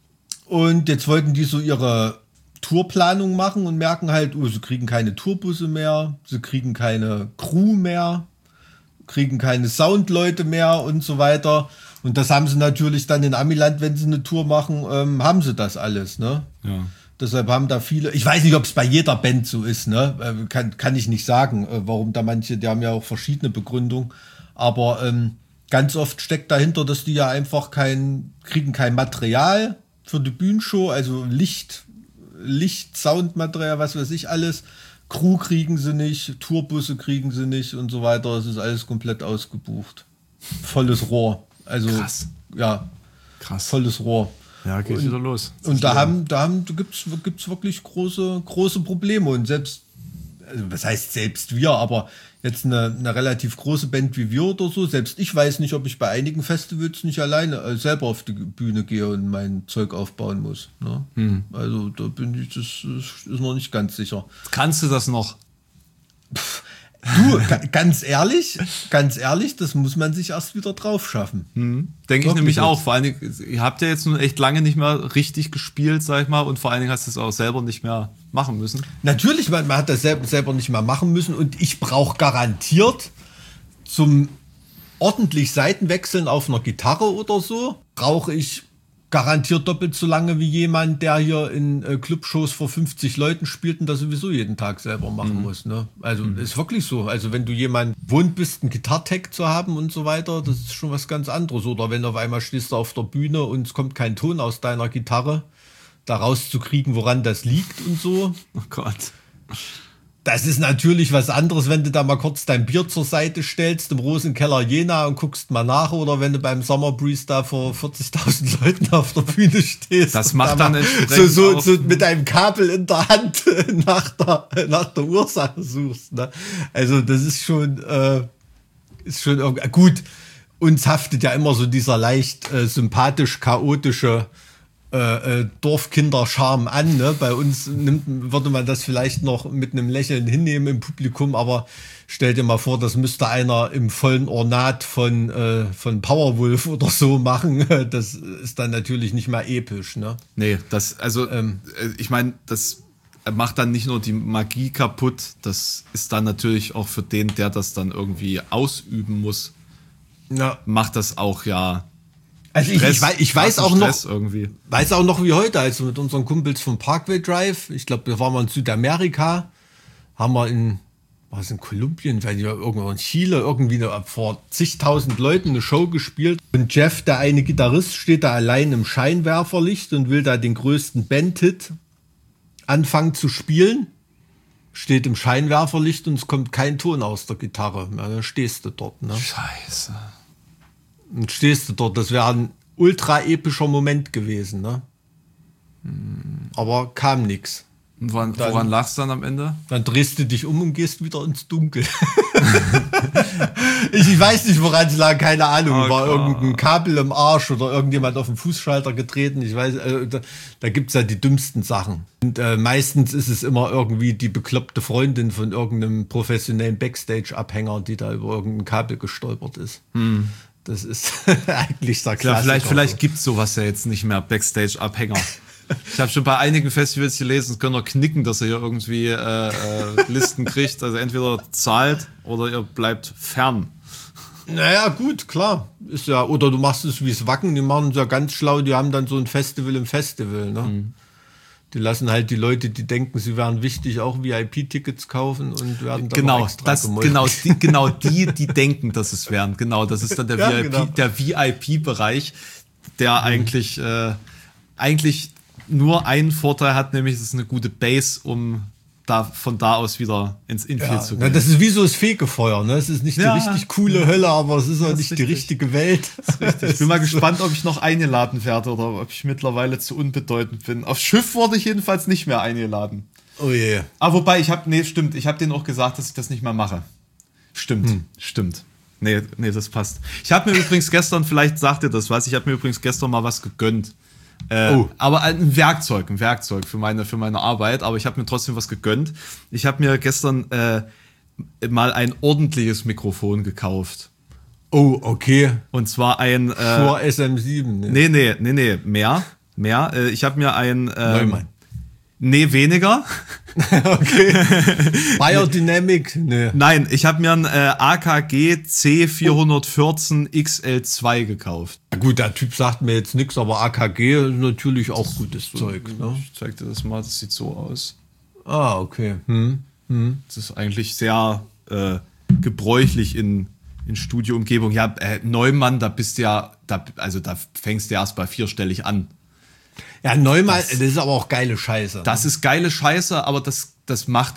Und jetzt wollten die so ihre Tourplanung machen und merken halt, sie kriegen keine Tourbusse mehr, sie kriegen keine Crew mehr, kriegen keine Soundleute mehr und so weiter. Und das haben sie natürlich dann in Amiland, wenn sie eine Tour machen, haben sie das alles, ne? Ja. Deshalb haben da viele, ich weiß nicht, ob es bei jeder Band so ist, ne? Kann ich nicht sagen, warum da manche, die haben ja auch verschiedene Begründungen, aber ganz oft steckt dahinter, dass die ja einfach kriegen kein Material für die Bühnenshow, also Licht, Soundmaterial, was weiß ich alles. Crew kriegen sie nicht, Tourbusse kriegen sie nicht und so weiter. Es ist alles komplett ausgebucht. Volles Rohr. Also, Krass. Ja, Krass. volles Rohr. Ja, geht wieder los. Und da gibt's wirklich große Probleme. Und selbst, also was heißt selbst wir, aber jetzt eine relativ große Band wie wir oder so, selbst ich weiß nicht, ob ich bei einigen Festivals nicht alleine selber auf die Bühne gehe und mein Zeug aufbauen muss. Ne? Also da bin ich, das ist noch nicht ganz sicher. Kannst du das noch? Du, ganz ehrlich, das muss man sich erst wieder drauf schaffen. Denke ich nämlich jetzt. auch. Vor allen Dingen, ihr habt ja jetzt nun echt lange nicht mehr richtig gespielt, sag ich mal, und vor allen Dingen hast du es auch selber nicht mehr machen müssen. Natürlich, man hat das selber nicht mehr machen müssen und ich brauche garantiert zum ordentlich Saitenwechseln auf einer Gitarre oder so, brauche ich garantiert doppelt so lange wie jemand, der hier in Clubshows vor 50 Leuten spielt und das sowieso jeden Tag selber machen muss. Ne? Also ist wirklich so. Also wenn du jemand gewohnt bist, einen Gitartech zu haben und so weiter, das ist schon was ganz anderes. Oder wenn auf einmal stehst du auf der Bühne und es kommt kein Ton aus deiner Gitarre, da rauszukriegen, woran das liegt und so. Oh Gott. Das ist natürlich was anderes, wenn du da mal kurz dein Bier zur Seite stellst im Rosenkeller Jena und guckst mal nach, oder wenn du beim Summer Breeze da vor 40.000 Leuten auf der Bühne stehst. Das macht dann entsprechend so auch, mit einem Kabel in der Hand nach der Ursache suchst. Ne? Also das ist schon irgendwie gut. Uns haftet ja immer so dieser leicht sympathisch chaotische Dorfkinder-Charme an. Ne? Bei uns würde man das vielleicht noch mit einem Lächeln hinnehmen im Publikum, aber stell dir mal vor, das müsste einer im vollen Ornat von Powerwolf oder so machen. Das ist dann natürlich nicht mehr episch. Ne? Nee, ich meine, das macht dann nicht nur die Magie kaputt, das ist dann natürlich auch für den, der das dann irgendwie ausüben muss, macht das auch Also Stress, ich weiß auch Stress noch, irgendwie. weiß auch noch wie heute, als wir mit unseren Kumpels vom Parkway Drive, ich glaube, wir waren mal in Südamerika, haben wir in Kolumbien, weil wir irgendwo in Chile irgendwie vor zigtausend Leuten eine Show gespielt. Und Jeff, der eine Gitarrist, steht da allein im Scheinwerferlicht und will da den größten Bandhit anfangen zu spielen. Steht im Scheinwerferlicht und es kommt kein Ton aus der Gitarre. Ja, dann stehst du dort. Ne? Scheiße. Und stehst du dort. Das wäre ein ultra epischer Moment gewesen. Ne? Aber kam nix. Und woran lag's dann am Ende? Dann drehst du dich um und gehst wieder ins Dunkel. ich weiß nicht, woran es lag, keine Ahnung. War irgendein Kabel im Arsch oder irgendjemand auf den Fußschalter getreten. Ich weiß, da gibt's ja die dümmsten Sachen. Und meistens ist es immer irgendwie die bekloppte Freundin von irgendeinem professionellen Backstage-Abhänger, die da über irgendein Kabel gestolpert ist. Das ist eigentlich der Klassiker. Ja, vielleicht gibt's sowas ja jetzt nicht mehr, Backstage-Abhänger. Ich habe schon bei einigen Festivals gelesen, es können doch knicken, dass ihr hier irgendwie Listen kriegt. Also entweder zahlt oder ihr bleibt fern. Naja, gut, klar. Ist ja, oder du machst es wie es Wacken, die machen es ja ganz schlau, die haben dann so ein Festival im Festival. Ne? Die lassen halt die Leute, die denken, sie wären wichtig, auch VIP-Tickets kaufen und werden dann noch extra gemolken. Die denken, dass es wären. Genau, das ist dann der VIP-Bereich, der eigentlich nur einen Vorteil hat, nämlich es ist eine gute Base, um von da aus wieder ins Infield zu gehen. Das ist wie so das Fegefeuer, ne? Es ist nicht die richtig coole Hölle, aber es ist auch nicht die richtige Welt. Ich bin mal gespannt, ob ich noch eingeladen werde oder ob ich mittlerweile zu unbedeutend bin. Aufs Schiff wurde ich jedenfalls nicht mehr eingeladen. Oh je. Aber wobei, ich habe denen auch gesagt, dass ich das nicht mehr mache. Stimmt. Nee, das passt. Ich habe mir übrigens gestern, vielleicht sagt ihr das was, ich habe mir übrigens gestern mal was gegönnt. Aber ein Werkzeug für meine Arbeit, aber ich habe mir trotzdem was gegönnt. Ich habe mir gestern mal ein ordentliches Mikrofon gekauft. Oh, okay. Und zwar ein Shure SM7. Nee, mehr. Mehr. Ich habe mir ein Neumann. Nee, weniger. Okay. Biodynamic? Nee. Nein, ich habe mir ein AKG C414 XL2 gekauft. Na gut, der Typ sagt mir jetzt nichts, aber AKG ist natürlich auch gutes Zeug. Ne? Ich zeig dir das mal, das sieht so aus. Ah, okay. Das ist eigentlich sehr gebräuchlich in Studioumgebung. Ja, Neumann, da bist du ja, da fängst du erst bei vierstellig an. Ja, Neumann, das ist aber auch geile Scheiße. Das ist geile Scheiße, aber das macht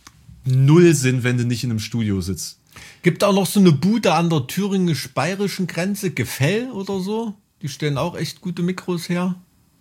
null Sinn, wenn du nicht in einem Studio sitzt. Gibt auch noch so eine Bude an der thüringisch-bayerischen Grenze, Gefell oder so. Die stellen auch echt gute Mikros her.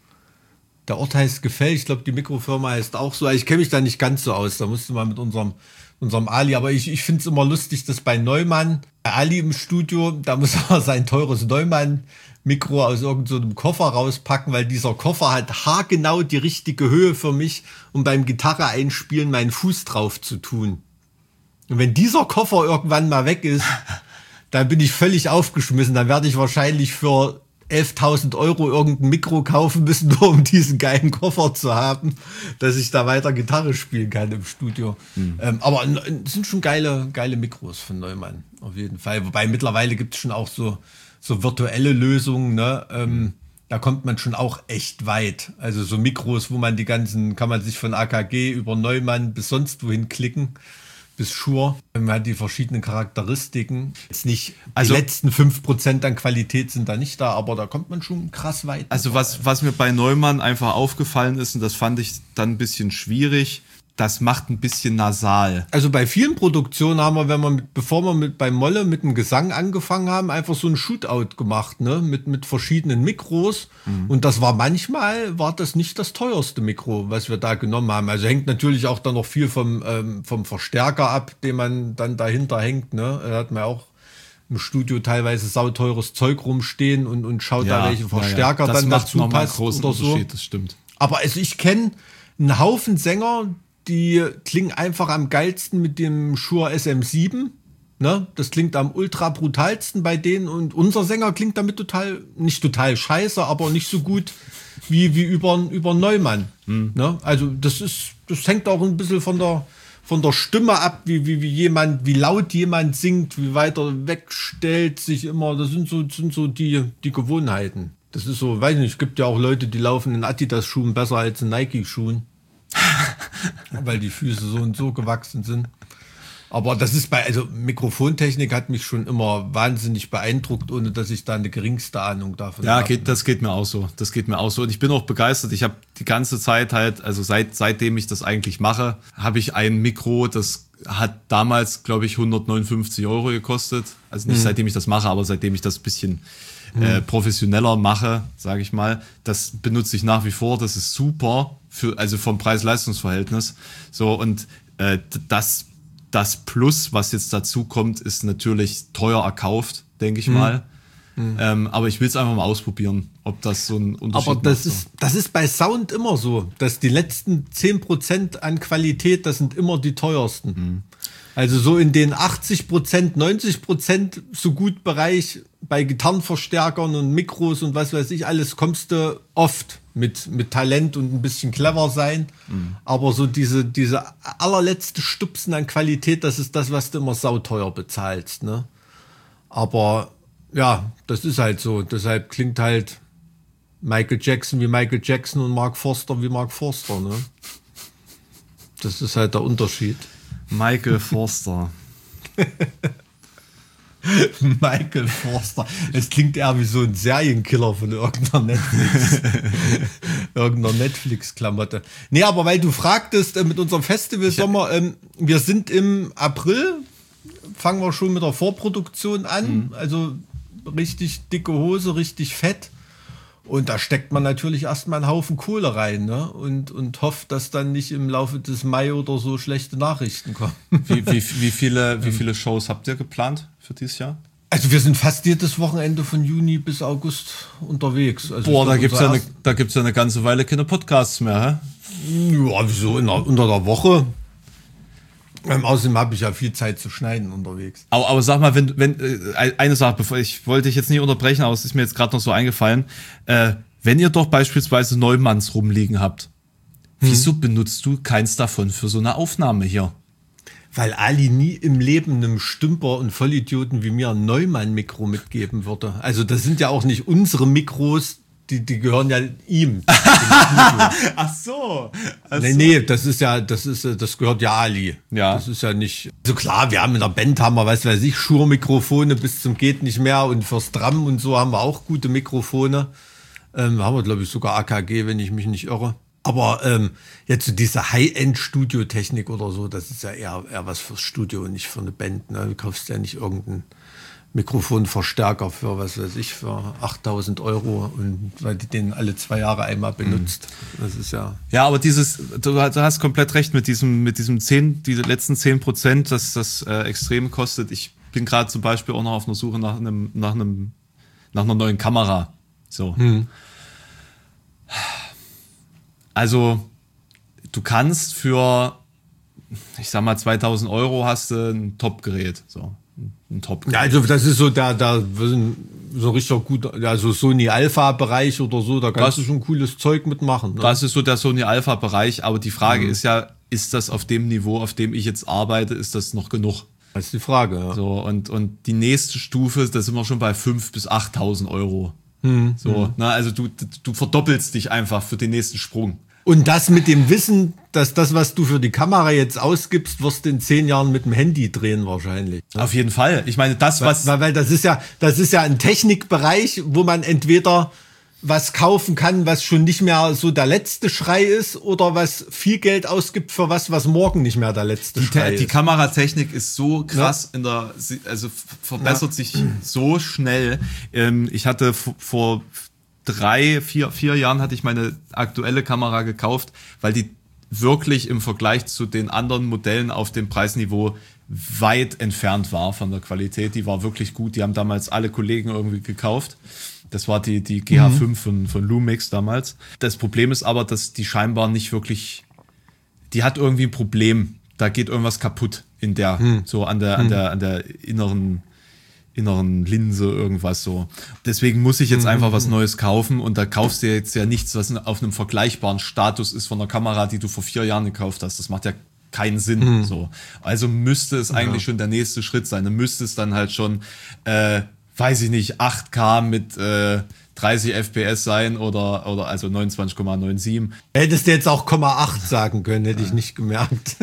Der Ort heißt Gefell, ich glaube, die Mikrofirma heißt auch so. Ich kenne mich da nicht ganz so aus, da musste man mit unserem Ali. Aber ich finde es immer lustig, dass bei Neumann, bei Ali im Studio, da muss er sein teures Neumann-Mikro aus irgendeinem Koffer rauspacken, weil dieser Koffer hat haargenau die richtige Höhe für mich, um beim Gitarre einspielen meinen Fuß drauf zu tun. Und wenn dieser Koffer irgendwann mal weg ist, dann bin ich völlig aufgeschmissen. Dann werde ich wahrscheinlich für 11.000 € irgendein Mikro kaufen müssen, nur um diesen geilen Koffer zu haben, dass ich da weiter Gitarre spielen kann im Studio. Aber es sind schon geile Mikros von Neumann, auf jeden Fall. Wobei mittlerweile gibt es schon auch so virtuelle Lösungen, ne? Da kommt man schon auch echt weit. Also so Mikros, wo man kann man sich von AKG über Neumann bis sonst wohin klicken. Bis Shure. Man hat die verschiedenen Charakteristiken. Jetzt nicht, die letzten 5% an Qualität sind da nicht da, aber da kommt man schon krass weit. Also was mir bei Neumann einfach aufgefallen ist, und das fand ich dann ein bisschen schwierig, das macht ein bisschen nasal. Also bei vielen Produktionen haben wir, bevor wir bei Molle mit dem Gesang angefangen haben, einfach so ein Shootout gemacht, ne, mit verschiedenen Mikros. Und das war das nicht das teuerste Mikro, was wir da genommen haben. Also hängt natürlich auch dann noch viel vom Verstärker ab, den man dann dahinter hängt, ne. Da hat man auch im Studio teilweise sauteures Zeug rumstehen und schaut da, welche Verstärker dann dazu passt oder so. Das stimmt. Aber also ich kenne einen Haufen Sänger, die klingen einfach am geilsten mit dem Shure SM7. Ne? Das klingt am ultra brutalsten bei denen. Und unser Sänger klingt damit nicht total scheiße, aber nicht so gut wie über Neumann. Ne? Also das hängt auch ein bisschen von der Stimme ab, wie laut jemand singt, wie weit er wegstellt sich immer. Das sind so die Gewohnheiten. Das ist so, weiß nicht, es gibt ja auch Leute, die laufen in Adidas-Schuhen besser als in Nike-Schuhen. Weil die Füße so und so gewachsen sind. Aber das ist also Mikrofontechnik hat mich schon immer wahnsinnig beeindruckt, ohne dass ich da eine geringste Ahnung davon habe. Ja, das geht mir auch so. Und ich bin auch begeistert. Ich habe die ganze Zeit halt, also seitdem ich das eigentlich mache, habe ich ein Mikro, das hat damals, glaube ich, 159 € gekostet. Also nicht seitdem ich das mache, aber seitdem ich das ein bisschen professioneller mache, sage ich mal. Das benutze ich nach wie vor. Das ist super, also vom Preis-Leistungs-Verhältnis. So, und das Plus, was jetzt dazu kommt, ist natürlich teuer erkauft, denke ich mal. Aber ich will es einfach mal ausprobieren, ob das so ein Unterschied macht. Aber das ist bei Sound immer so, dass die letzten 10% an Qualität, das sind immer die teuersten. Also so in den 80%, 90% so gut Bereich bei Gitarrenverstärkern und Mikros und was weiß ich alles kommst du oft mit Talent und ein bisschen clever sein. Aber so diese allerletzte Stupsen an Qualität, das ist das, was du immer sauteuer bezahlst, ne? Aber ja, das ist halt so. Deshalb klingt halt Michael Jackson wie Michael Jackson und Mark Forster wie Mark Forster, ne? Das ist halt der Unterschied. Michael Forster. Michael Forster. Es klingt eher wie so ein Serienkiller von irgendeiner Netflix-Klamotte. Nee, aber weil du fragtest, mit unserem Festival-Sommer, wir sind im April, fangen wir schon mit der Vorproduktion an. Also richtig dicke Hose, richtig fett. Und da steckt man natürlich erstmal einen Haufen Kohle rein, ne? Und hofft, dass dann nicht im Laufe des Mai oder so schlechte Nachrichten kommen. Wie viele Shows habt ihr geplant für dieses Jahr? Also wir sind fast jedes Wochenende von Juni bis August unterwegs. Also boah, da gibt's ja eine ganze Weile keine Podcasts mehr, hä? Ja, wieso? Unter der Woche. Außerdem habe ich ja viel Zeit zu schneiden unterwegs. Aber sag mal, wenn eine Sache, ich wollte dich jetzt nicht unterbrechen, aber es ist mir jetzt gerade noch so eingefallen. wenn ihr doch beispielsweise Neumanns rumliegen habt, wieso benutzt du keins davon für so eine Aufnahme hier? Weil Ali nie im Leben einem Stümper und Vollidioten wie mir ein Neumann-Mikro mitgeben würde. Also das sind ja auch nicht unsere Mikros, die gehören ja ihm. Ach so. Nee, das gehört ja Ali. Ja. Das ist ja nicht. Also klar, wir haben in der Band, was weiß ich, Shure-Mikrofone bis zum geht nicht mehr und fürs Drum und so haben wir auch gute Mikrofone. Haben wir, glaube ich, sogar AKG, wenn ich mich nicht irre. Aber jetzt so diese High-End-Studio-Technik oder so, das ist ja eher was fürs Studio und nicht für eine Band. Ne? Du kaufst ja nicht irgendeinen Mikrofonverstärker für, was weiß ich, für 8.000 €, und weil die den alle 2 Jahre einmal benutzt. Das ist ja. Ja, aber du hast komplett recht mit diesem 10, diese letzten 10%, dass das extrem kostet. Ich bin gerade zum Beispiel auch noch auf einer Suche nach einer neuen Kamera. So. Also, du kannst für, ich sag mal, 2.000 € hast du ein Top-Gerät. So. Ein Top-Gerät. Ja, also das ist so so richtig gut, also Sony Alpha-Bereich oder so, da kannst du schon cooles Zeug mitmachen. Ne? Das ist so der Sony Alpha-Bereich, aber die Frage ist ja, ist das auf dem Niveau, auf dem ich jetzt arbeite, ist das noch genug? Das ist die Frage, ja. So, und die nächste Stufe, da sind wir schon bei 5.000 bis 8.000 €. Also du verdoppelst dich einfach für den nächsten Sprung. Und das mit dem Wissen, dass das, was du für die Kamera jetzt ausgibst, wirst du in 10 Jahren mit dem Handy drehen wahrscheinlich. Auf jeden Fall. Ich meine, weil das ist ja ein Technikbereich, wo man entweder was kaufen kann, was schon nicht mehr so der letzte Schrei ist, oder was viel Geld ausgibt für was was morgen nicht mehr der letzte Schrei ist. Die Kameratechnik ist so krass verbessert sich so schnell. Ich hatte vor 4 Jahren hatte ich meine aktuelle Kamera gekauft, weil die wirklich im Vergleich zu den anderen Modellen auf dem Preisniveau weit entfernt war von der Qualität. Die war wirklich gut. Die haben damals alle Kollegen irgendwie gekauft. Das war die GH5 von Lumix damals. Das Problem ist aber, dass die scheinbar nicht wirklich, die hat irgendwie ein Problem. Da geht irgendwas kaputt in der, so an der inneren Linse, irgendwas so. Deswegen muss ich jetzt einfach was Neues kaufen, und da kaufst du jetzt ja nichts, was auf einem vergleichbaren Status ist von der Kamera, die du vor 4 Jahren gekauft hast. Das macht ja keinen Sinn. So. Also müsste es eigentlich schon der nächste Schritt sein. Dann müsste es dann halt schon, weiß ich nicht, 8K mit 30 FPS sein oder also 29,97. Hättest du jetzt auch 0,8 sagen können, hätte ich nicht gemerkt.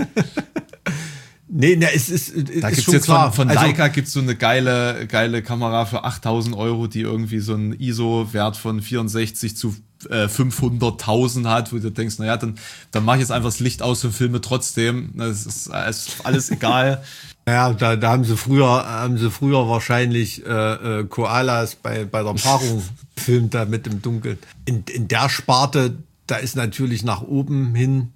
Es ist da gibt's schon jetzt klar. Von Leica gibt's so eine geile Kamera für 8.000 €, die irgendwie so einen ISO-Wert von 64 zu 500.000 hat, wo du denkst, naja, dann mache ich jetzt einfach das Licht aus und filme trotzdem. Das ist alles egal. Ja, da haben sie früher wahrscheinlich Koalas bei der Paarung gefilmt, da mit im Dunkeln. In der Sparte, da ist natürlich nach oben hin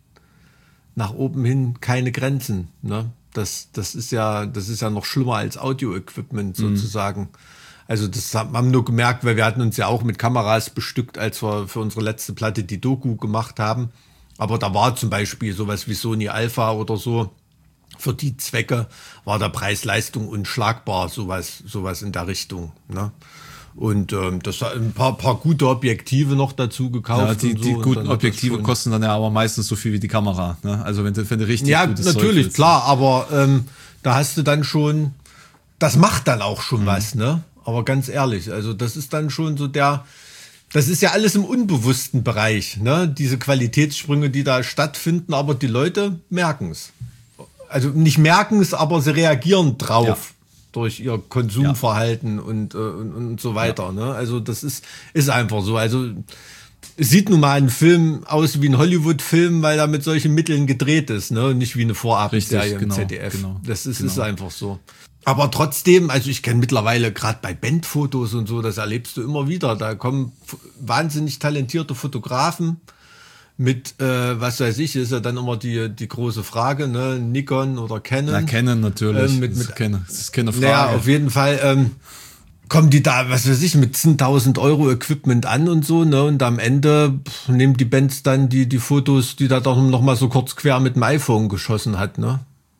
keine Grenzen. Ne? Das ist ja noch schlimmer als Audio-Equipment sozusagen. Also das haben wir nur gemerkt, weil wir hatten uns ja auch mit Kameras bestückt, als wir für unsere letzte Platte die Doku gemacht haben. Aber da war zum Beispiel sowas wie Sony Alpha oder so. Für die Zwecke war der Preis-Leistung unschlagbar, sowas in der Richtung. Ne? Und das war ein paar gute Objektive noch dazu gekauft. Ja, die guten Objektive kosten dann ja aber meistens so viel wie die Kamera. Ne? Also wenn du richtig gutes Zeug natürlich, willst. Klar, aber da hast du dann schon, das macht dann auch schon was, ne? Aber ganz ehrlich, also das ist dann schon so das ist ja alles im unbewussten Bereich, ne? Diese Qualitätssprünge, die da stattfinden, aber die Leute merken es. Also nicht merken es, aber sie reagieren drauf. Ja. Durch ihr Konsumverhalten und so weiter. Ja. Ne? Also das ist einfach so. Also es sieht nun mal ein Film aus wie ein Hollywood-Film, weil er mit solchen Mitteln gedreht ist, ne? Und nicht wie eine Vorabendserie im ZDF. Genau, das ist einfach so. Aber trotzdem, also ich kenne mittlerweile gerade bei Bandfotos und so, das erlebst du immer wieder. Da kommen wahnsinnig talentierte Fotografen mit, was weiß ich, ist ja dann immer die große Frage, ne? Nikon oder Canon. Na, Canon natürlich. Das ist keine Frage. Ja, auf jeden Fall kommen die da, was weiß ich, mit 10.000 € Equipment an und so, ne? Und am Ende nehmen die Bands dann die Fotos, die da doch noch mal so kurz quer mit dem iPhone geschossen hat, ne?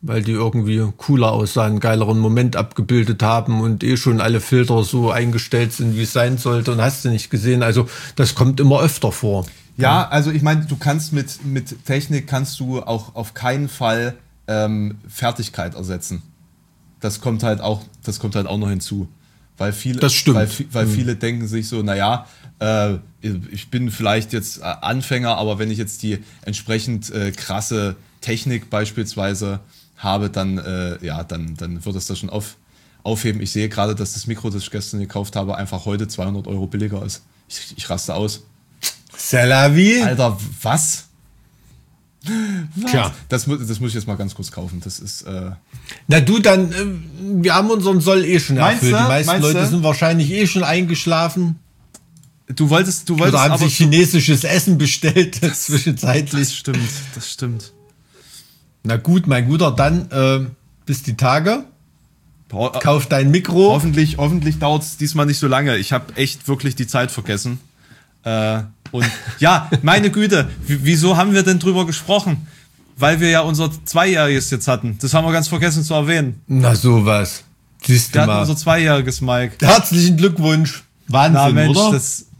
weil die irgendwie cooler aussahen, einen geileren Moment abgebildet haben und schon alle Filter so eingestellt sind, wie es sein sollte und hast du nicht gesehen. Also das kommt immer öfter vor. Ja, also ich meine, du kannst mit Technik kannst du auch auf keinen Fall Fertigkeit ersetzen. Das kommt halt auch noch hinzu. Weil viele, Das stimmt. Weil viele denken sich so, naja, ich bin vielleicht jetzt Anfänger, aber wenn ich jetzt die entsprechend krasse Technik beispielsweise habe, dann wird es das schon aufheben. Ich sehe gerade, dass das Mikro, das ich gestern gekauft habe, einfach heute 200 Euro billiger ist. Ich raste aus. C'est la vie. Alter, was? Tja. Das muss ich jetzt mal ganz kurz kaufen. Das ist. Na du, dann, wir haben unseren Soll schon Meinst erfüllt. du? Die meisten Meinst Leute du? sind wahrscheinlich schon eingeschlafen. Du wolltest Oder haben aber sich chinesisches Essen bestellt zwischenzeitlich. Das stimmt. Na gut, mein Guter, dann bis die Tage. Kauf Kauf dein Mikro. Hoffentlich dauert es diesmal nicht so lange. Ich habe echt wirklich die Zeit vergessen. Und ja, meine Güte, wieso haben wir denn drüber gesprochen? Weil wir ja unser 2-Jähriges jetzt hatten. Das haben wir ganz vergessen zu erwähnen. Na sowas. Siehst Wir du hatten mal. unser 2-Jähriges, Mike. Herzlichen Glückwunsch. Wahnsinn, Na Mensch, oder?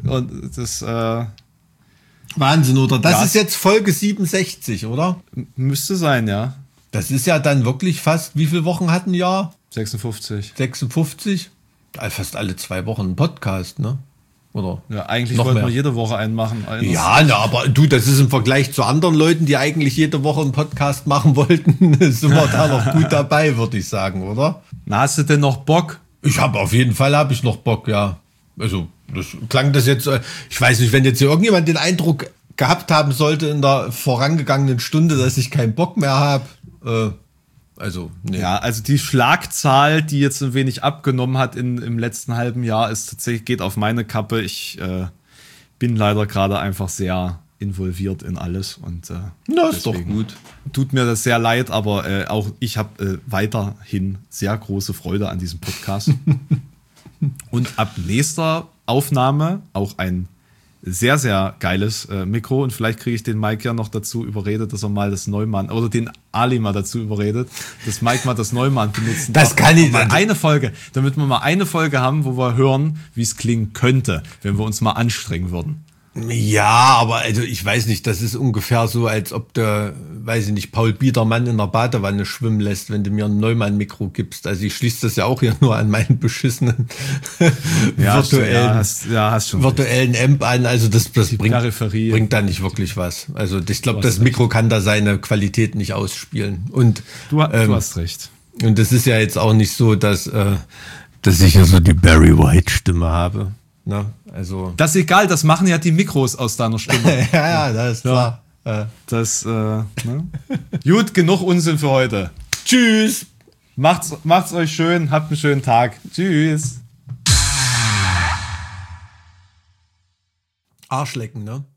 Wahnsinn, oder? Das Ja. ist jetzt Folge 67, oder? Müsste sein, ja. Das ist ja dann wirklich fast, wie viele Wochen hat ein Jahr? 56. 56? Fast alle 2 Wochen ein Podcast, ne? Oder? Ja, eigentlich Noch wollten mehr. wir jede Woche einen machen. Ja, na, aber du, das ist im Vergleich zu anderen Leuten, die eigentlich jede Woche einen Podcast machen wollten, sind wir da noch gut dabei, würde ich sagen, oder? Na, hast du denn noch Bock? Ich habe auf jeden Fall noch Bock, ja. Also, das klang das jetzt, ich weiß nicht, wenn jetzt hier irgendjemand den Eindruck gehabt haben sollte in der vorangegangenen Stunde, dass ich keinen Bock mehr habe, also, nee. Ja, also die Schlagzahl, die jetzt ein wenig abgenommen hat im letzten halben Jahr, ist tatsächlich, geht auf meine Kappe. Ich bin leider gerade einfach sehr involviert in alles und Na, ist doch deswegen gut. tut mir das sehr leid, aber auch ich habe weiterhin sehr große Freude an diesem Podcast. Und ab nächster Aufnahme auch ein sehr, sehr geiles Mikro und vielleicht kriege ich den Mike ja noch dazu überredet, dass er mal das Neumann oder den Ali mal dazu überredet, dass Mike mal das Neumann benutzen Das darf. kann ich- Mal eine Folge, damit wir mal eine Folge haben, wo wir hören, wie es klingen könnte, wenn wir uns mal anstrengen würden. Ja, aber also ich weiß nicht, das ist ungefähr so, als ob du, weiß ich nicht, Paul Biedermann in der Badewanne schwimmen lässt, wenn du mir ein Neumann-Mikro gibst. Also ich schließe das ja auch hier nur an meinen beschissenen hast schon virtuellen Amp an. Also das Peripherie. bringt da nicht wirklich was. Also ich glaube, Du hast das Mikro kann da seine Qualität nicht ausspielen. Und Du hast recht. und das ist ja jetzt auch nicht so, dass ich ja so die Barry White-Stimme habe. Ne? Also Das ist egal, das machen ja die Mikros aus deiner Stimme. ja, das ist klar. Das, ne? Gut, genug Unsinn für heute. Tschüss. Macht's euch schön, habt einen schönen Tag. Tschüss. Arschlecken, ne?